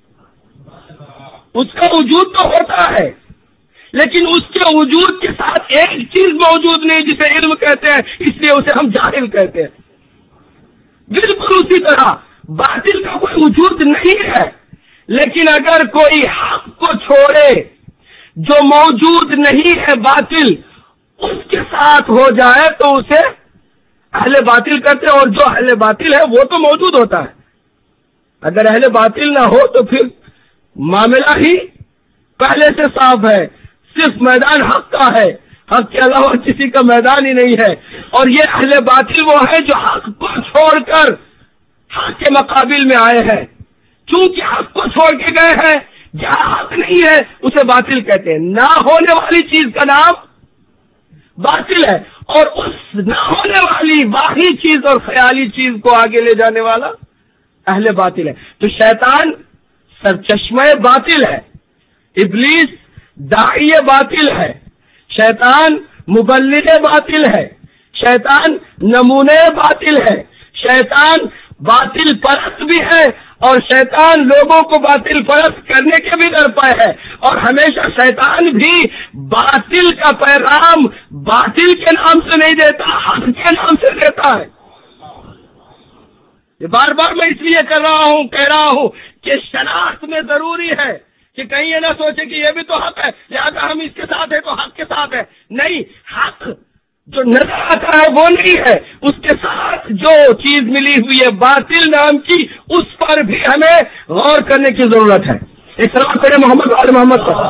اس کا وجود تو ہوتا ہے لیکن اس کے وجود کے ساتھ ایک چیز موجود نہیں جسے علم کہتے ہیں، اس لیے اسے ہم جاہل کہتے ہیں۔ بالکل اسی طرح باطل کا کوئی وجود نہیں ہے، لیکن اگر کوئی حق کو چھوڑے جو موجود نہیں ہے باطل اس کے ساتھ ہو جائے تو اسے اہل باطل کہتے ہیں، اور جو اہل باطل ہے وہ تو موجود ہوتا ہے۔ اگر اہل باطل نہ ہو تو پھر معاملہ ہی پہلے سے صاف ہے، صرف میدان حق کا ہے، حق کے علاوہ کسی کا میدان ہی نہیں ہے۔ اور یہ اہل باطل وہ ہے جو حق کو چھوڑ کر حق کے مقابل میں آئے ہیں، چونکہ حق کو چھوڑ کے گئے ہیں، جہاں حق نہیں ہے اسے باطل کہتے ہیں۔ نہ ہونے والی چیز کا نام باطل ہے، اور اس نہ ہونے والی باہی چیز اور خیالی چیز کو آگے لے جانے والا اہل باطل ہے۔ تو شیطان سرچشمہ باطل ہے، ابلیس داعی باطل ہے، شیطان مبلغ باطل ہے، شیطان نمونے باطل ہے، شیطان باطل پرست بھی ہے، اور شیطان لوگوں کو باطل پرست کرنے کے بھی درپے ہے، اور ہمیشہ شیطان بھی باطل کا پیغام باطل کے نام سے نہیں دیتا، حق کے نام سے دیتا ہے۔ یہ بار بار میں اس لیے کہہ رہا ہوں کہ شناخت میں ضروری ہے کہ کہیں یہ نہ سوچے کہ یہ بھی تو حق ہے لہذا ہم اس کے ساتھ ہیں تو حق کے ساتھ ہے۔ نہیں، حق جو نظر آتا ہے وہ نہیں ہے، اس کے ساتھ جو چیز ملی ہوئی ہے باطل نام کی، اس پر بھی ہمیں غور کرنے کی ضرورت ہے۔ ایک سلام کرے محمد آل محمد پر۔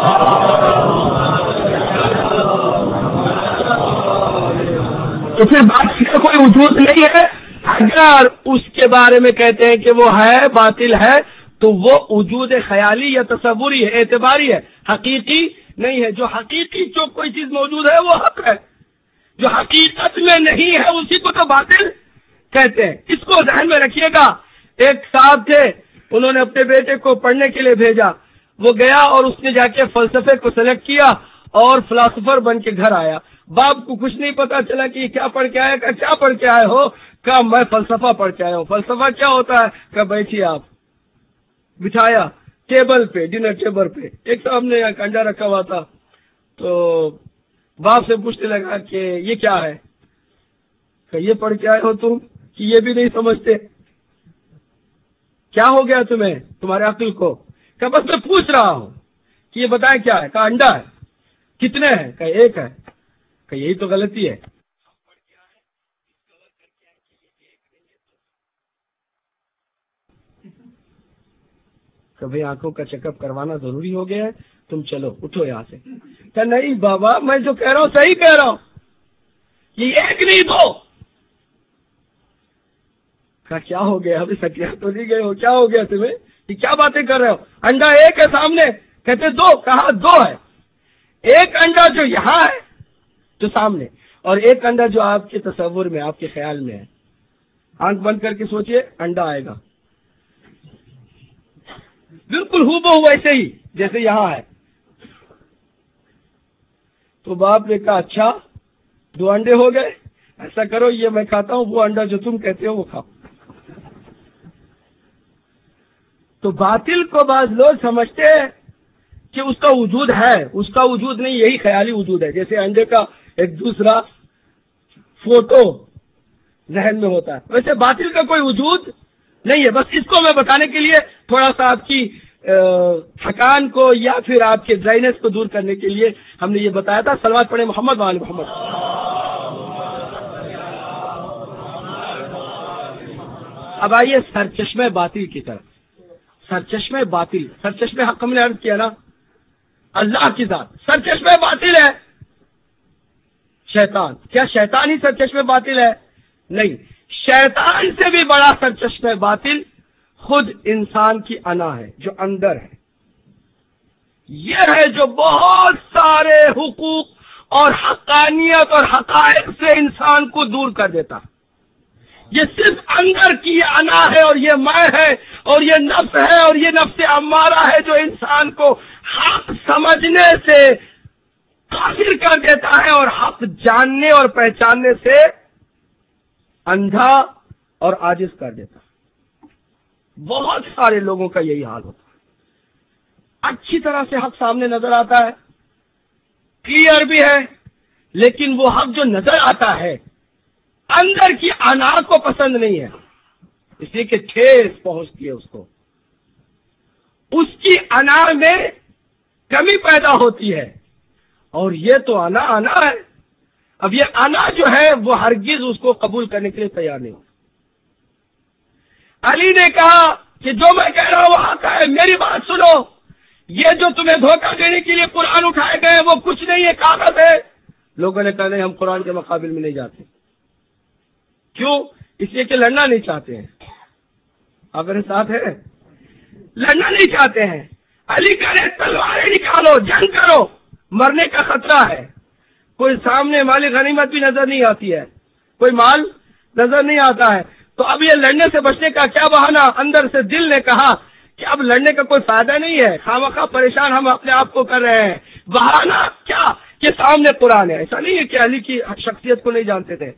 تو پھر باطل کا کوئی وجود نہیں ہے، اگر اس کے بارے میں کہتے ہیں کہ وہ ہے باطل ہے تو وہ وجود خیالی یا تصوری ہے، اعتباری ہے، حقیقی نہیں ہے۔ جو حقیقی جو کوئی چیز موجود ہے وہ حق ہے، جو حقیقت میں نہیں ہے اسی کو تو باطل کہتے ہیں۔ اس کو ذہن میں رکھیے گا۔ ایک صاحب تھے، انہوں نے اپنے بیٹے کو پڑھنے کے لیے بھیجا، وہ گیا اور اس نے جا کے فلسفے کو سلیکٹ کیا اور فلاسفر بن کے گھر آیا۔ باپ کو کچھ نہیں پتا چلا کہ یہ کیا پڑھ کے آیا، کہا کیا پڑھ کے آئے ہو؟ کہا میں فلسفہ پڑھ کے آیا ہوں۔ فلسفہ کیا ہوتا ہے؟ کہا بیٹھیے آپ۔ بٹھایا ٹیبل پہ، ڈنر ٹیبل پہ، ایک صاحب نے یہاں کنڈا رکھا ہوا تھا، تو باپ سے پوچھنے لگا کہ یہ کیا ہے؟ کہ یہ پڑھ کے آئے ہو تم کہ یہ بھی نہیں سمجھتے؟ کیا ہو گیا تمہیں، تمہارے عقل کو؟ کہ بس میں پوچھ رہا ہوں کہ یہ بتائیں کیا ہے؟ کہا انڈا ہے۔ کتنے ہیں؟ کہ ایک ہے۔ کہ یہی تو غلطی ہے۔ کبھی آنکھوں کا چیک اپ کروانا ضروری ہو گیا ہے، تم چلو اٹھو یہاں سے۔ کہ نہیں بابا میں جو کہہ رہا ہوں صحیح کہہ رہا ہوں، یہ ایک نہیں دو۔ کہا کیا ہو گیا؟ ابھی سکیا تو نہیں گئے ہو، کیا ہو گیا تمہیں؟ یہ کیا باتیں کر رہے ہو؟ انڈا ایک ہے سامنے، کہتے دو۔ کہا دو ہے، ایک انڈا جو یہاں ہے جو سامنے، اور ایک انڈا جو آپ کے تصور میں، آپ کے خیال میں ہے۔ آنکھ بند کر کے سوچئے، انڈا آئے گا بالکل ہو بہو ایسے ہی جیسے یہاں ہے۔ تو باپ نے کہا اچھا 2 انڈے ہو گئے، ایسا کرو یہ میں کھاتا ہوں، وہ انڈا جو تم کہتے ہو وہ کھاؤ۔ تو باطل کو بعض لوگ سمجھتے ہیں کہ اس کا وجود ہے، اس کا وجود نہیں، یہی خیالی وجود ہے۔ جیسے انڈے کا ایک دوسرا فوٹو ذہن میں ہوتا ہے، ویسے باطل کا کوئی وجود نہیں ہے۔ بس اس کو میں بتانے کے لیے تھوڑا سا آپ کی تھکان کو یا پھر آپ کے ڈرائنس کو دور کرنے کے لیے ہم نے یہ بتایا تھا۔ صلوات پڑھیں محمد وآل محمد۔ اب آئیے سرچشمہ باطل کی طرف۔ سرچشمہ باطل، سرچشمہ حق ہم نے عرض کیا نا، اللہ کی ذات سرچشمہ باطل ہے۔ شیطان، کیا شیطان ہی سرچشمہ باطل ہے؟ نہیں، شیطان سے بھی بڑا سرچشمہ باطل خود انسان کی انا ہے، جو اندر ہے۔ یہ ہے جو بہت سارے حقوق اور حقانیت اور حقائق سے انسان کو دور کر دیتا. یہ صرف اندر کی انا ہے اور یہ میں ہے اور یہ نفس ہے اور یہ نفس امارہ ہے جو انسان کو حق سمجھنے سے قاصر کر دیتا ہے اور حق جاننے اور پہچاننے سے اندھا اور عاجز کر دیتا ہے. بہت سارے لوگوں کا یہی حال ہوتا ہے. اچھی طرح سے حق سامنے نظر آتا ہے, کلیئر بھی ہے, لیکن وہ حق جو نظر آتا ہے اندر کی انا کو پسند نہیں ہے, اس لیے کہ ٹھیس پہنچتی ہے اس کو, اس کی انا میں کمی پیدا ہوتی ہے. اور یہ تو انا ہے. اب یہ انا جو ہے وہ ہرگز اس کو قبول کرنے کے لیے تیار نہیں. علی نے کہا کہ جو میں کہہ رہا ہوں وہ حق ہے, میری بات سنو. یہ جو تمہیں دھوکہ دینے کے لیے قرآن اٹھائے گئے وہ کچھ نہیں ہے, کاغذ ہے. لوگوں نے کہا نہیں, ہم قرآن کے مقابل میں نہیں جاتے. کیوں؟ اس لیے کہ لڑنا نہیں چاہتے ہیں. آپ میرے ساتھ ہیں؟ لڑنا نہیں چاہتے ہیں. علی کہہ رہے تلواریں نکالو, جنگ کرو, مرنے کا خطرہ ہے. کوئی سامنے مال غنیمت بھی نظر نہیں آتی ہے, کوئی مال نظر نہیں آتا ہے. تو اب یہ لڑنے سے بچنے کا کیا بہانہ؟ اندر سے دل نے کہا کہ اب لڑنے کا کوئی فائدہ نہیں ہے, خامخواہ پریشان ہم اپنے آپ کو کر رہے ہیں. بہانہ کیا کہ سامنے قرآن ہے. ایسا نہیں ہے کہ علی کی شخصیت کو نہیں جانتے تھے.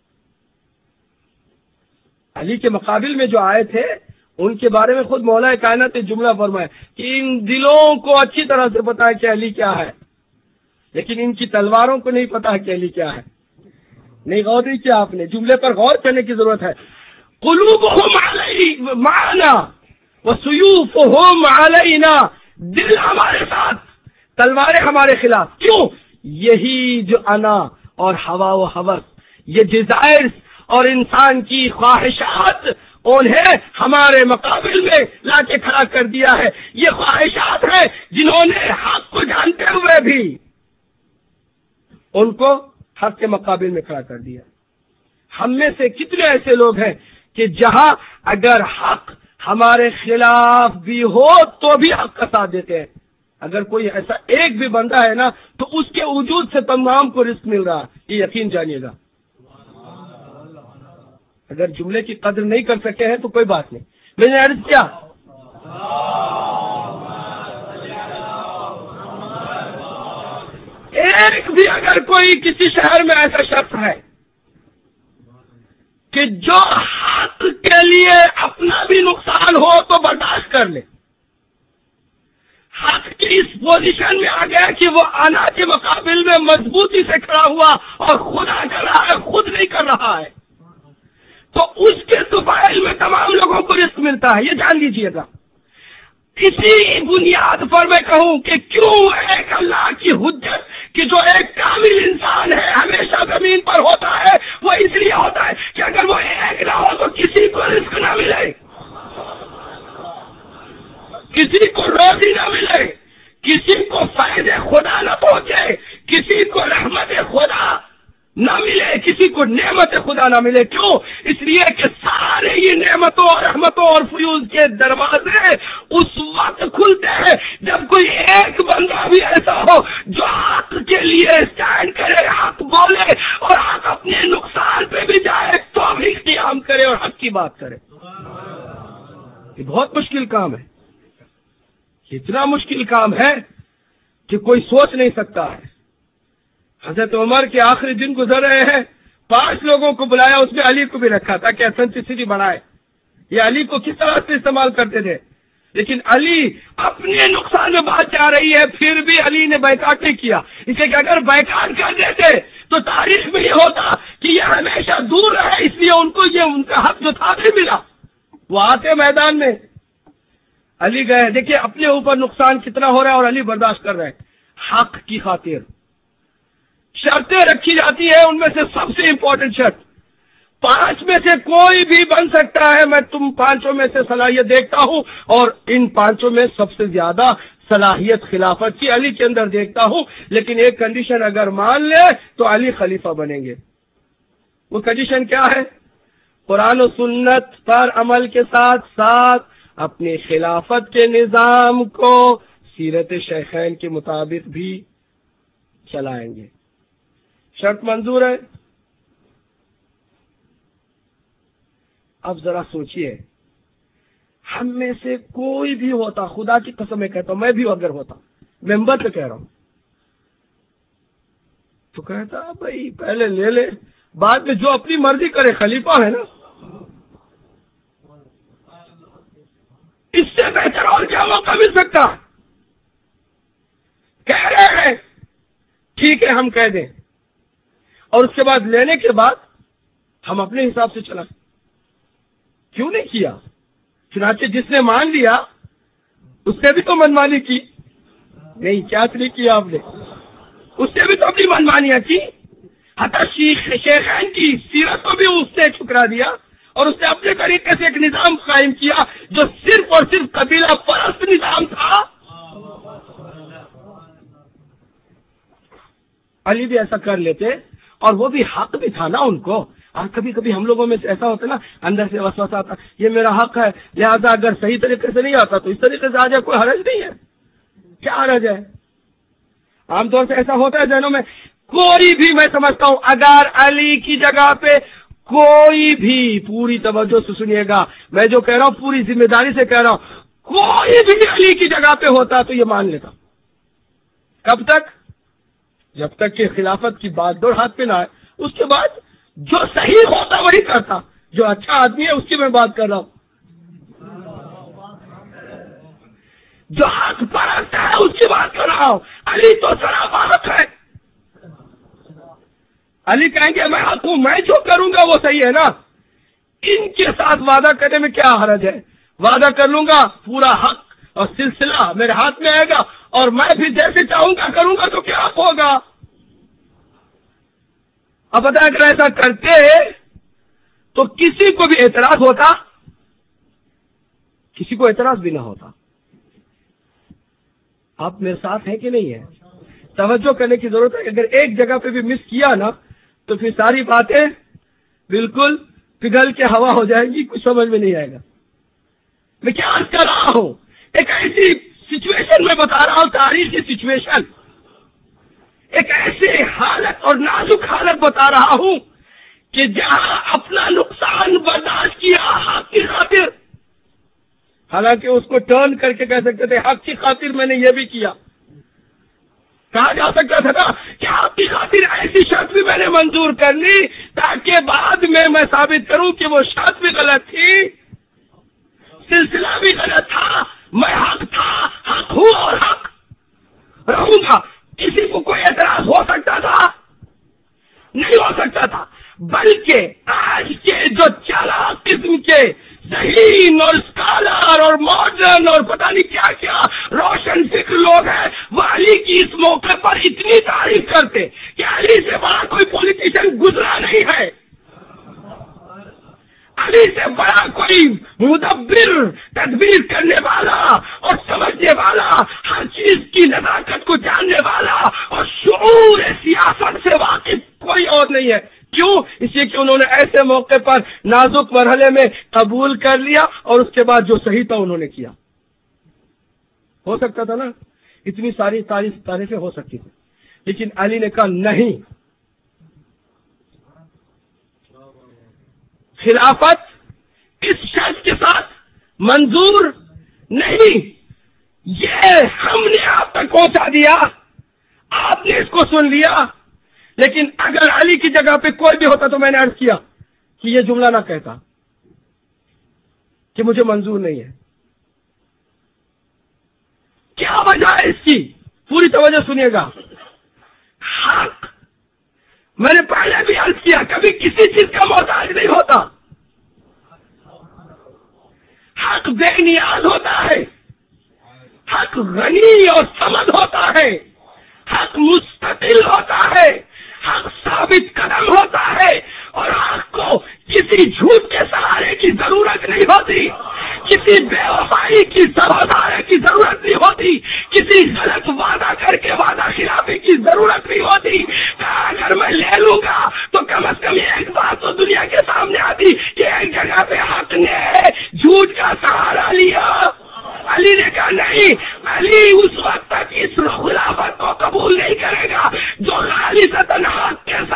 علی کے مقابل میں جو آئے تھے ان کے بارے میں خود مولا کائنات نے جملہ فرمایا کہ ان دلوں کو اچھی طرح سے پتا ہے کہ علی کیا ہے, لیکن ان کی تلواروں کو نہیں پتا کہ علی کیا ہے. نہیں غور نہیں کیا آپ نے, جملے پر غور کرنے کی ضرورت ہے. قلوبہم معنا وسیوفہم علینا, دل ہمارے ساتھ, تلواریں ہمارے خلاف. کیوں؟ یہی جو انا اور ہوا و ہوس, یہ ڈیزائرز اور انسان کی خواہشات انہیں ہمارے مقابل میں لا کے کھڑا کر دیا ہے. یہ خواہشات ہیں جنہوں نے حق کو جانتے ہوئے بھی ان کو حق کے مقابل میں کھڑا کر دیا. ہم میں سے کتنے ایسے لوگ ہیں کہ جہاں اگر حق ہمارے خلاف بھی ہو تو بھی حق کا ساتھ دیتے ہیں. اگر کوئی ایسا ایک بھی بندہ ہے نا تو اس کے وجود سے تمام کو رزق مل رہا, یہ یقین جانیے گا. اگر جملے کی قدر نہیں کر سکے ہیں تو کوئی بات نہیں. میں نے عرض کیا ایک بھی اگر کوئی کسی شہر میں ایسا شخص ہے کہ جو حق کے لیے اپنا بھی نقصان ہو تو برداشت کر لے, حق کی اس پوزیشن میں آ گیا کہ وہ انا کے مقابل میں مضبوطی سے کھڑا ہوا اور خدا کر رہا ہے, خود نہیں کر رہا ہے, تو اس کے طفیل میں تمام لوگوں کو رزق ملتا ہے. یہ جان لیجیے گا. اسی بنیاد پر میں کہوں کہ کیوں ایک اللہ کی حجت کہ جو ایک کامل انسان ہے ہمیشہ زمین پر ہوتا ہے, وہ اس لیے ہوتا ہے کہ اگر وہ ایک نہ ہو تو کسی کو رزق نہ ملے, کسی کو روزی نہ ملے, کسی کو فائد خدا نہ پہنچے, کسی کو رحمت خدا نہ ملے, کسی کو نعمت خدا نہ ملے. کیوں؟ اس لیے کہ سارے یہ نعمتوں اور رحمتوں اور فیوز کے دروازے اس وقت کھلتے ہیں جب کوئی ایک بندہ بھی ایسا ہو جو حق کے لیے اسٹینڈ کرے, حق بولے اور حق اپنے نقصان پہ بھی جائے تو بھی قیام کرے اور حق کی بات کرے. یہ بہت مشکل کام ہے, اتنا مشکل کام ہے کہ کوئی سوچ نہیں سکتا ہے. حضرت عمر کے آخری دن گزر رہے ہیں, 5 لوگوں کو بلایا, اس میں علی کو بھی رکھا تھا کہ اسینٹسٹی بڑھائے. یہ علی کو کس طرح سے استعمال کرتے تھے, لیکن علی اپنے نقصان میں بات جا رہی ہے پھر بھی علی نے بیعت نہیں کیا. اس لیے کہ اگر بیعت کر دیتے تو تاریخ میں یہ ہوتا کہ یہ ہمیشہ دور رہے, اس لیے ان کو یہ ان کا حق جو تھا نہیں ملا. وہ آتے میدان میں, علی گئے, دیکھیے اپنے اوپر نقصان کتنا ہو رہا ہے اور علی برداشت کر رہے ہیں. حق کی خاطر شرطیں رکھی جاتی ہیں, ان میں سے سب سے امپورٹنٹ شرط 5 میں سے کوئی بھی بن سکتا ہے, میں تم 5 میں سے صلاحیت دیکھتا ہوں اور ان 5 میں سب سے زیادہ صلاحیت خلافت کی علی کے اندر دیکھتا ہوں, لیکن ایک کنڈیشن اگر مان لے تو علی خلیفہ بنیں گے. وہ کنڈیشن کیا ہے؟ قرآن و سنت پر عمل کے ساتھ ساتھ اپنی خلافت کے نظام کو سیرت شیخین کے مطابق بھی چلائیں گے. شرط منظور ہے؟ اب ذرا سوچئے، ہم میں سے کوئی بھی ہوتا، خدا کی قسم میں کہتا ہوں، میں بھی اگر ہوتا، ممبر سے کہہ رہا ہوں، تو کہتا بھائی پہلے لے لے، بعد میں جو اپنی مرضی کرے، خلیفہ ہے نا، اس سے بہتر اور کیا موقع مل سکتا؟ کہہ رہے ہیں ٹھیک ہے ہم کہہ دیں، اور اس کے بعد لینے کے بعد ہم اپنے حساب سے چلائیں، کیوں نہیں کیا؟ چنانچہ جس نے مان لیا اس سے بھی تو منمانی کی نہیں، کیا کیا آپ نے؟ اس سے بھی تو اپنی منمانیاں کی، حتی شیخین کی سیرت کو بھی اس نے ٹھکرا دیا، اور اس نے اپنے طریقے سے ایک نظام قائم کیا جو صرف اور صرف قبیلہ پرست نظام تھا۔ علی بھی ایسا کر لیتے، اور وہ بھی حق بھی تھا نا ان کو۔ اور کبھی کبھی ہم لوگوں میں ایسا ہوتا نا، اندر سے وسوسہ آتا، یہ میرا حق ہے، لہذا اگر صحیح طریقے سے نہیں آتا تو اس طریقے سے آ جائے، کوئی حرج نہیں ہے، کیا حرج ہے؟ عام طور سے ایسا ہوتا ہے ذہنوں میں۔ کوئی بھی، میں سمجھتا ہوں اگر علی کی جگہ پہ کوئی بھی، پوری توجہ سے سنیے گا، میں جو کہہ رہا ہوں پوری ذمہ داری سے کہہ رہا ہوں، کوئی بھی علی کی جگہ پہ ہوتا تو یہ مان لیتا۔ کب تک؟ جب تک کہ خلافت کی بات دور ہاتھ پہ نہ آئے۔ اس کے بعد جو صحیح ہوتا وہی کرتا، جو اچھا آدمی ہے اس کی میں بات کر رہا ہوں، جو حق پرست ہے اس کی بات کر رہا ہوں۔ علی تو سراپا حق ہے، علی کہیں گے میں حق ہوں، میں جو کروں گا وہ صحیح ہے نا، ان کے ساتھ وعدہ کرنے میں کیا حرج ہے؟ وعدہ کر لوں گا، پورا حق اور سلسلہ میرے ہاتھ میں آئے گا، اور میں بھی جیسے چاہوں گا کروں گا، تو کیا حق ہوگا؟ اب بتا، اگر ایسا کرتے تو کسی کو بھی اعتراض ہوتا؟ کسی کو اعتراض بھی نہ ہوتا۔ آپ میرے ساتھ ہیں کہ نہیں ہے؟ توجہ کرنے کی ضرورت ہے۔ اگر ایک جگہ پہ بھی مس کیا نا تو پھر ساری باتیں بالکل پگھل کے ہوا ہو جائیں گی، کچھ سمجھ میں نہیں آئے گا۔ میں کیا عرض کر رہا ہوں؟ ایک ایسی سچویشن میں بتا رہا ہوں، تاریخی سچویشن، ایک ایسے حالت اور نازک حالت بتا رہا ہوں کہ جہاں اپنا نقصان برداشت کیا حق کی خاطر، حالانکہ اس کو ٹرن کر کے کہہ سکتے تھے حق کی خاطر میں نے یہ بھی کیا، کہا جا سکتا تھا نا کہ حق کی خاطر ایسی شرط بھی میں نے منظور کر لی تاکہ بعد میں ثابت کروں کہ وہ شرط بھی غلط تھی، سلسلہ بھی غلط تھا، میں حق تھا، حق ہوں اور حق رہوں گا۔ کسی کو کوئی اعتراض ہو سکتا تھا؟ نہیں ہو سکتا تھا۔ بلکہ آج کے جو چالاک قسم کے ذہین اور اسکالر اور ماڈرن اور پتہ نہیں کیا کیا روشن فکر لوگ ہیں، وہ علی کی اس موقع پر اتنی تعریف کرتے کہ علی سے بڑا کوئی پولیٹیشین گزرا نہیں ہے، علی سے بڑا کوئی مدبر، تدبیر کرنے والا اور سمجھنے والا، ہر چیز کی نزاکت کو جاننے والا اور شعور سیاست سے واقف کوئی اور نہیں ہے۔ کیوں؟ اس لیے کہ انہوں نے ایسے موقع پر نازک مرحلے میں قبول کر لیا، اور اس کے بعد جو صحیح تھا انہوں نے کیا۔ ہو سکتا تھا نا، اتنی ساری تعریفیں ہو سکتی تھی، لیکن علی نے کہا نہیں، خلافت اس شخص کے ساتھ منظور نہیں، یہ ہم نے آپ تک پہنچا دیا، آپ نے اس کو سن لیا، لیکن اگر علی کی جگہ پہ کوئی بھی ہوتا تو میں نے عرض کیا کہ یہ جملہ نہ کہتا کہ مجھے منظور نہیں ہے۔ کیا وجہ ہے اس کی؟ پوری توجہ سنیے گا۔ حق، میں نے پہلے بھی عرض کیا، کبھی کسی چیز کا محتاج نہیں ہوتا، حق بے نیاز ہوتا ہے، حق غنی اور سمد ہوتا ہے، حق مستقل ہوتا ہے، حق ثابت قدم ہوتا ہے، اور حق کو کسی جھوٹ کے سہارے کی ضرورت نہیں ہوتی، کسی بے وفائی کی سہارے کی ضرورت نہیں ہوتی، کسی غلط وعدہ کر کے وعدہ خلافی کی ضرورت نہیں ہوتی۔ اگر میں لے لوں گا تو کم از کم ایک بات تو دنیا کے سامنے آتی کہ ایک جگہ پہ حق نے جھوٹ کا سہارا لیا۔ علی نے کہا نہیں، علی اس وقت تک اس خلافت کو قبول نہیں کرے گا جو خالصتاً حق کے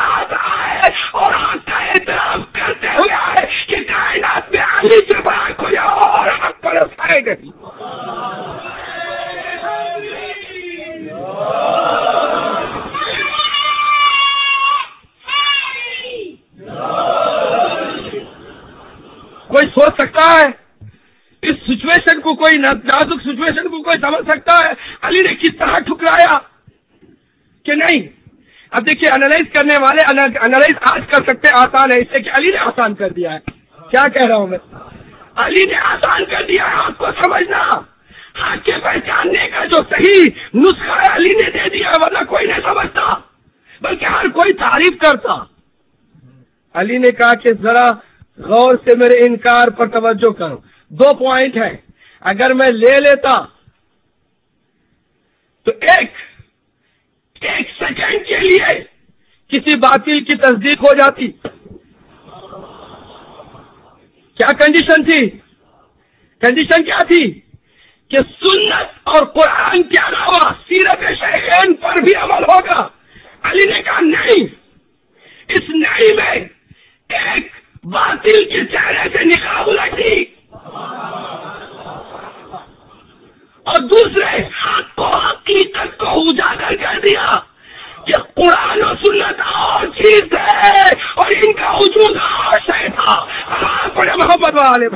کوئی سوچ سکتا ہے اس سچویشن کو؟ کوئی نازک سچویشن کو کوئی سمجھ سکتا ہے علی نے کس طرح ٹھکرایا کہ نہیں؟ اب دیکھیے انالائز کرنے والے انالائز آج کر سکتے آسان ہے، اس سے کہ علی نے آسان کر دیا ہے. کیا کہہ رہا ہوں میں؟ علی نے آسان کر دیا ہے آپ کو سمجھنا. حق کے پہچاننے کا جو صحیح نسخہ ہے علی نے دے دیا، ورنہ کوئی نہیں سمجھتا بلکہ ہر کوئی تعریف کرتا. علی نے کہا کہ ذرا غور سے میرے انکار پر توجہ کرو. 2 پوائنٹ ہے، اگر میں لے لیتا تو ایک سیکنڈ کے لیے کسی باطل کی تصدیق ہو جاتی. کیا کنڈیشن تھی؟ کنڈیشن کیا تھی؟ کہ سنت اور قرآن کے علاوہ سیرت شیخین پر بھی عمل ہوگا. علی نے کہا نہیں، اس نہیں میں ایک باطل کے چہرے سے نقاب الٹی اور دوسرے حق کو حقیقت کو اجاگر کر دیا کہ قرآن و سنت اور چیز ہے اور ان کا وجود اور شے تھا. بڑے محبت والے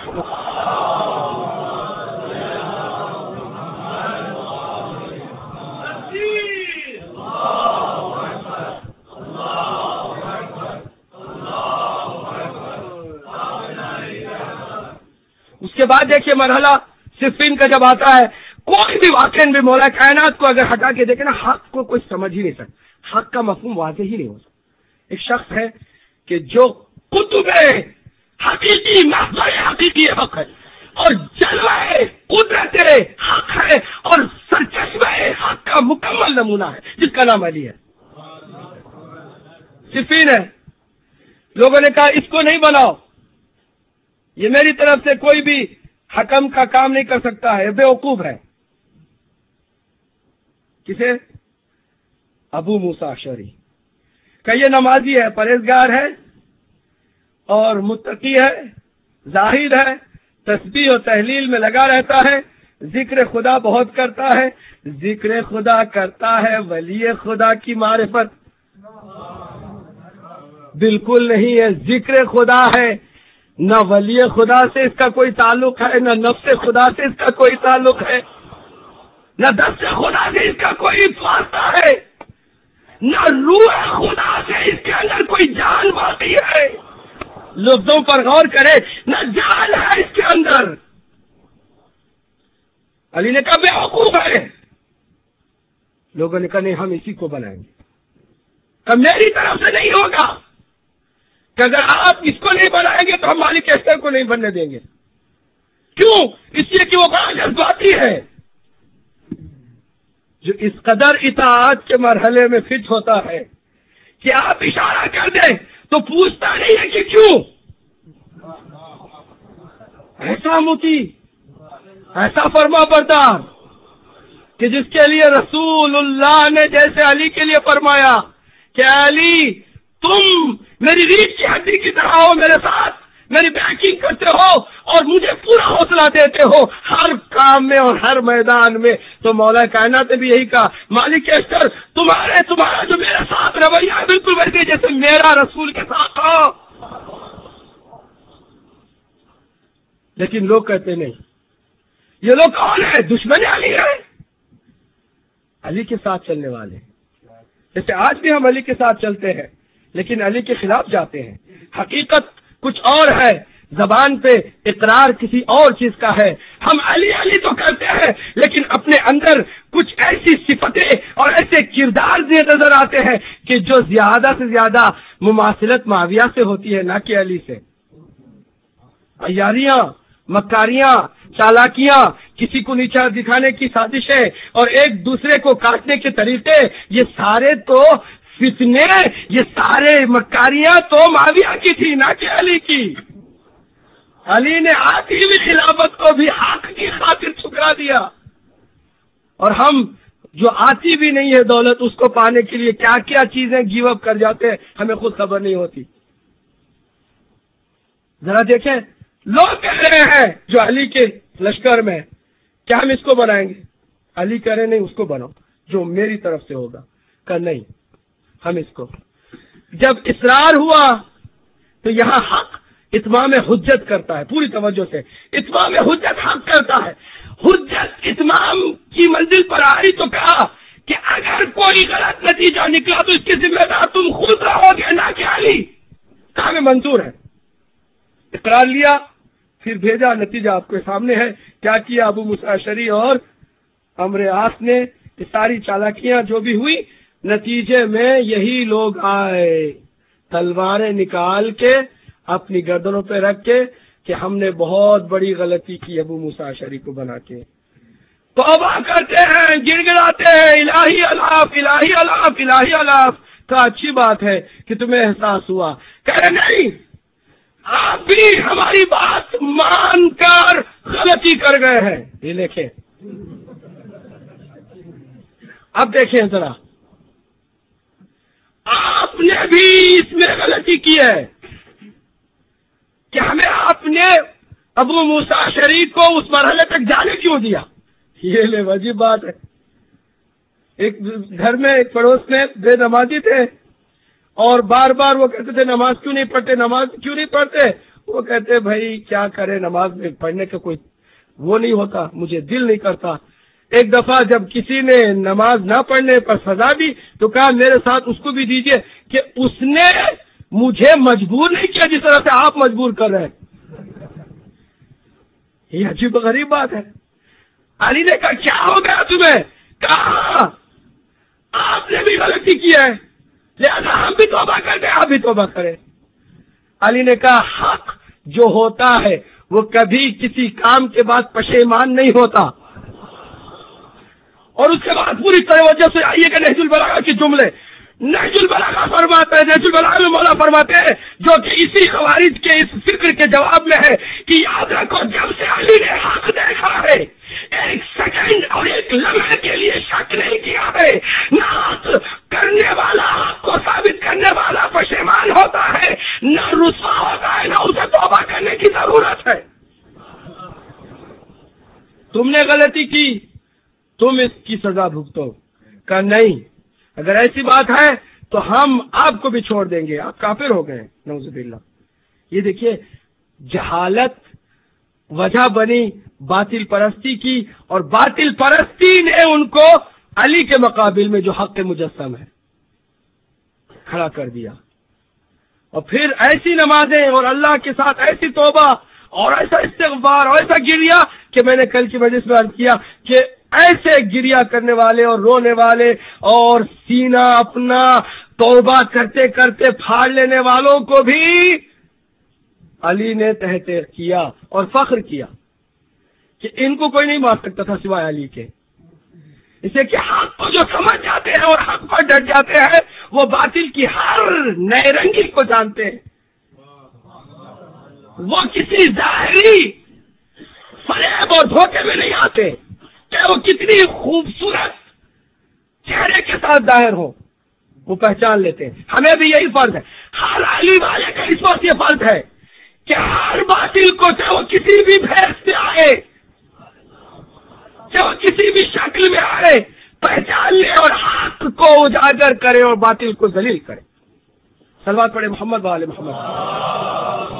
اس کے بعد دیکھیے مرحلہ صفین کا جب آتا ہے، کوئی بھی واقعہ بھی مولا کائنات کو اگر ہٹا کے دیکھے نا، حق کو کوئی سمجھ ہی نہیں سکتا، حق کا مفہوم واضح ہی نہیں ہو سکتا. ایک شخص ہے کہ جو قطب حقیقی محض حقیقی حق ہے اور جلوہ قدرت حق ہے اور سرچشمہ حق کا مکمل نمونہ ہے، جس کا نام علی ہے. صفین ہے، لوگوں نے کہا اس کو نہیں بناؤ، یہ میری طرف سے کوئی بھی حکم کا کام نہیں کر سکتا ہے، بے وقوف ہے. کسے؟ ابو موسیٰ اشعری کہ یہ نمازی ہے، پرہیزگار ہے اور متقی ہے، زاہد ہے، تسبیح و تحلیل میں لگا رہتا ہے، ذکر خدا بہت کرتا ہے. ذکر خدا کرتا ہے، ولی خدا کی معرفت بالکل نہیں ہے. ذکر خدا ہے، نہ ولی خدا سے اس کا کوئی تعلق ہے، نہ نفس خدا سے اس کا کوئی تعلق ہے، نہ دست خدا سے اس کا کوئی واسطہ ہے، نہ روح خدا سے اس کے اندر کوئی جان باقی ہے. لفظوں پر غور کرے، نہ جان ہے اس کے اندر. علی نے کہا بے وقوف ہے. لوگوں نے کہا نہیں، ہم اسی کو بنائیں گے. کہ میری طرف سے نہیں ہوگا، کہ اگر آپ اس کو نہیں بنائیں گے تو ہم مالک اشتر کو نہیں بننے دیں گے. کیوں؟ اس لیے کہ وہ بڑا جذباتی ہے. جو اس قدر اطاعت کے مرحلے میں فٹ ہوتا ہے کہ آپ اشارہ کر دیں تو پوچھتا نہیں ہے کہ کیوں. ایسا متی، ایسا فرما بردار کہ جس کے لیے رسول اللہ نے جیسے علی کے لیے فرمایا کہ علی تم میری ریڑھ کی ہڈی کی طرح ہو، میرے ساتھ میری بیکنگ کرتے ہو اور مجھے پورا حوصلہ دیتے ہو ہر کام میں اور ہر میدان میں. تو مولا کائنات نے بھی یہی کہا، مالک اشتر تمہارا جو میرے ساتھ رویہ ہے بالکل ویسے جیسے میرا رسول کے ساتھ ہو. لیکن لوگ کہتے نہیں. یہ لوگ کون ہیں؟ دشمن علی ہے، علی کے ساتھ چلنے والے. جیسے آج بھی ہم علی کے ساتھ چلتے ہیں لیکن علی کے خلاف جاتے ہیں. حقیقت کچھ اور ہے، زبان پہ اقرار کسی اور چیز کا ہے. ہم علی علی تو کرتے ہیں لیکن اپنے اندر کچھ ایسی صفتیں اور ایسے کردار نظر آتے ہیں کہ جو زیادہ سے زیادہ مماثلت معاویہ سے ہوتی ہے، نہ کہ علی سے. عیاریاں، مکاریاں، چالاکیاں، کسی کو نیچا دکھانے کی سازشیں اور ایک دوسرے کو کاٹنے کے طریقے، یہ سارے تو فتنے، یہ سارے مکاریاں تو معاویہ کی تھی، نہ کہ علی کی. علی نے آتی ہوئی خلافت کو بھی حق کی خاطر ٹھکرا دیا. اور ہم جو آتی بھی نہیں ہے دولت، اس کو پانے کے لیے کیا کیا چیزیں گیو اپ کر جاتے ہیں، ہمیں خود خبر نہیں ہوتی. ذرا دیکھیں، لوگ کہہ رہے ہیں جو علی کے لشکر میں کیا ہم اس کو بنائیں گے. علی کہہ رہے نہیں، اس کو بناؤ جو میری طرف سے ہوگا. کہ نہیں، ہم اس کو. جب اصرار ہوا تو یہاں حق اتمام حجت کرتا ہے، پوری توجہ سے اتمام حجت حق کرتا ہے. حجت اتمام کی منزل پر آئی تو کہا کہ اگر کوئی غلط نتیجہ نکلا تو اس کی ذمہ دار تم خود رہو گے، نہ کہ علی. کہا میں منظور ہے، اقرار لیا، پھر بھیجا. نتیجہ آپ کے سامنے ہے. کیا کیا ابو موسیٰ اشعری اور عمرو عاص نے؟ یہ ساری چالاکیاں جو بھی ہوئی، نتیجے میں یہی لوگ آئے تلواریں نکال کے اپنی گردنوں پہ رکھ کے کہ ہم نے بہت بڑی غلطی کی ابو موسیٰ اشعری کو بنا کے. توبہ کرتے ہیں، گڑ گڑاتے ہیں، الہی الاف الہی الاف الہی الاف. تو اچھی بات ہے کہ تمہیں احساس ہوا. کہہ نہیں، آپ بھی ہماری بات مان کر غلطی کر گئے ہیں. یہ دیکھیں، اب دیکھیں ذرا، آپ نے بھی اس میں غلطی کی ہے کہ ہمیں آپ نے ابو موسیٰ اشعری کو اس مرحلے تک جانے کیوں دیا. یہ لے عجیب بات ہے. ایک گھر میں ایک پڑوس میں بے نمازی تھے اور بار بار وہ کہتے تھے نماز کیوں نہیں پڑھتے، نماز کیوں نہیں پڑھتے. وہ کہتے بھائی کیا کرے، نماز میں پڑھنے کا کوئی وہ نہیں ہوتا، مجھے دل نہیں کرتا. ایک دفعہ جب کسی نے نماز نہ پڑھنے پر سزا دی تو کہا میرے ساتھ اس کو بھی دیجئے کہ اس نے مجھے مجبور نہیں کیا جس طرح سے آپ مجبور کر رہے ہیں. یہ عجیب غریب بات ہے. علی نے کہا کیا ہو گیا تمہیں؟ کہا آپ نے بھی غلطی کی ہے، لہذا ہم بھی توبہ کرتے ہیں، آپ بھی توبہ کریں. علی نے کہا حق جو ہوتا ہے وہ کبھی کسی کام کے بعد پشیمان نہیں ہوتا. اور اس کے بعد پوری توجہ سے آئیے کہ نہج البلاغہ کے جملے، نہج البلاغہ فرماتے ہیں، نہج البلاغہ میں مولا فرماتے ہیں جو کہ اسی خوارج کے اس فکر کے جواب میں ہے کہ یاد رکھو جب سے علی نے حق دیکھا ہے ایک سیکنڈ اور ایک لمحے کے لیے شک نہیں کیا ہے. نہ حق کرنے والا حق کو ثابت کرنے والا پشیمان ہوتا ہے، نہ رسوا ہوتا ہے، نہ اسے توبہ کرنے کی ضرورت ہے. تم نے غلطی کی، تم اس کی سزا بھگتو. کہ نہیں، اگر ایسی بات ہے تو ہم آپ کو بھی چھوڑ دیں گے، آپ کافر ہو گئے. نعوذ باللہ. یہ دیکھیے جہالت وجہ بنی باطل پرستی کی، اور باطل پرستی نے ان کو علی کے مقابل میں جو حق مجسم ہے کھڑا کر دیا. اور پھر ایسی نمازیں اور اللہ کے ساتھ ایسی توبہ اور ایسا استغفار اور ایسا گریا کہ میں نے کل کی مجلس میں عرض کیا کہ ایسے گریا کرنے والے اور رونے والے اور سینہ اپنا توبہ کرتے کرتے پھاڑ لینے والوں کو بھی علی نے تحت کیا اور فخر کیا کہ ان کو کوئی نہیں مار سکتا تھا سوائے علی کے. اسے کہ حق کو جو سمجھ جاتے ہیں اور حق پر ڈٹ جاتے ہیں وہ باطل کی ہر نئے رنگی کو جانتے ہیں. وہ کسی ظاہری فریب اور دھوکے میں نہیں آتے کہ وہ کتنی خوبصورت چہرے کے ساتھ ظاہر ہو، وہ پہچان لیتے ہیں. ہمیں بھی یہی فرض ہے، ہر علی والے کا اس وقت یہ فرض ہے کہ ہر باطل کو چاہے وہ کسی بھی بھیس سے آئے، چاہے وہ کسی بھی شکل میں آئے، پہچان لے اور حق کو اجاگر کرے اور باطل کو ذلیل کرے. صلوات پڑھے محمد وآل محمد.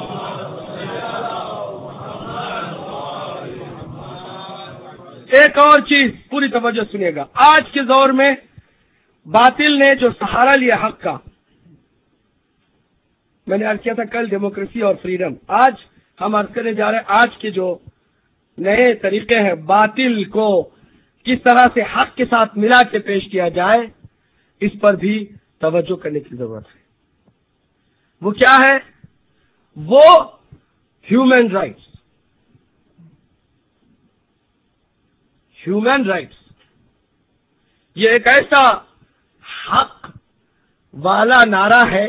ایک اور چیز پوری توجہ سنیے گا. آج کے دور میں باطل نے جو سہارا لیا حق کا، میں نے عرض کیا تھا کل ڈیموکریسی اور فریڈم، آج ہم عرض کرنے جا رہے ہیں آج کے جو نئے طریقے ہیں باطل کو کس طرح سے حق کے ساتھ ملا کے پیش کیا جائے، اس پر بھی توجہ کرنے کی ضرورت ہے. وہ کیا ہے؟ وہ ہیومن رائٹس. ہیومن رائٹس یہ ایک ایسا حق والا نعرہ ہے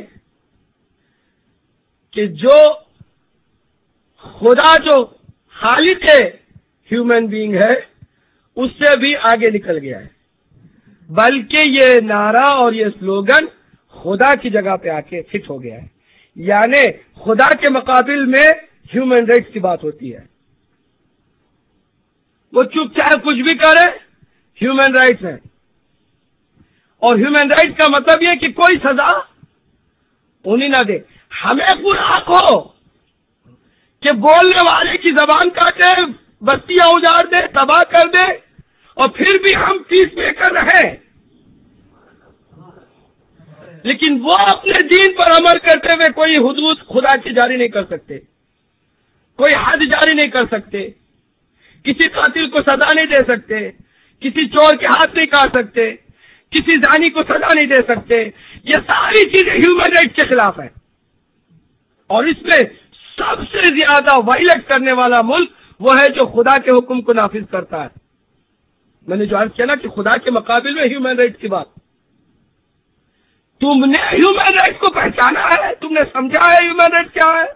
کہ جو خدا جو خالق ہیومن بینگ ہے اس سے بھی آگے نکل گیا ہے، بلکہ یہ نعرہ اور یہ سلوگن خدا کی جگہ پہ آ کے فٹ ہو گیا ہے. یعنی خدا کے مقابل میں ہیومن رائٹس کی بات ہوتی ہے. وہ چپ چاہے کچھ بھی کرے ہیومن رائٹس ہے. اور ہیومن رائٹس کا مطلب یہ کہ کوئی سزا انہیں نہ دے. ہمیں پورا حق ہو کہ بولنے والے کی زبان کاٹے، بستیاں اجاڑ دے، تباہ کر دے، اور پھر بھی ہم پیس پے کر رہے. لیکن وہ اپنے دین پر عمل کرتے ہوئے کوئی حدود خدا کی جاری نہیں کر سکتے، کوئی حد جاری نہیں کر سکتے، کسی قاتل کو سزا نہیں دے سکتے، کسی چور کے ہاتھ نہیں کاٹ سکتے، کسی زانی کو سزا نہیں دے سکتے. یہ ساری چیزیں ہیومن رائٹ کے خلاف ہیں. اور اس میں سب سے زیادہ وائلیٹ کرنے والا ملک وہ ہے جو خدا کے حکم کو نافذ کرتا ہے. میں نے جو عرض کیا نا کہ خدا کے مقابل میں ہیومن رائٹ کی بات. تم نے ہیومن رائٹ کو پہچانا ہے؟ تم نے سمجھا ہے ہیومن رائٹ کیا ہے؟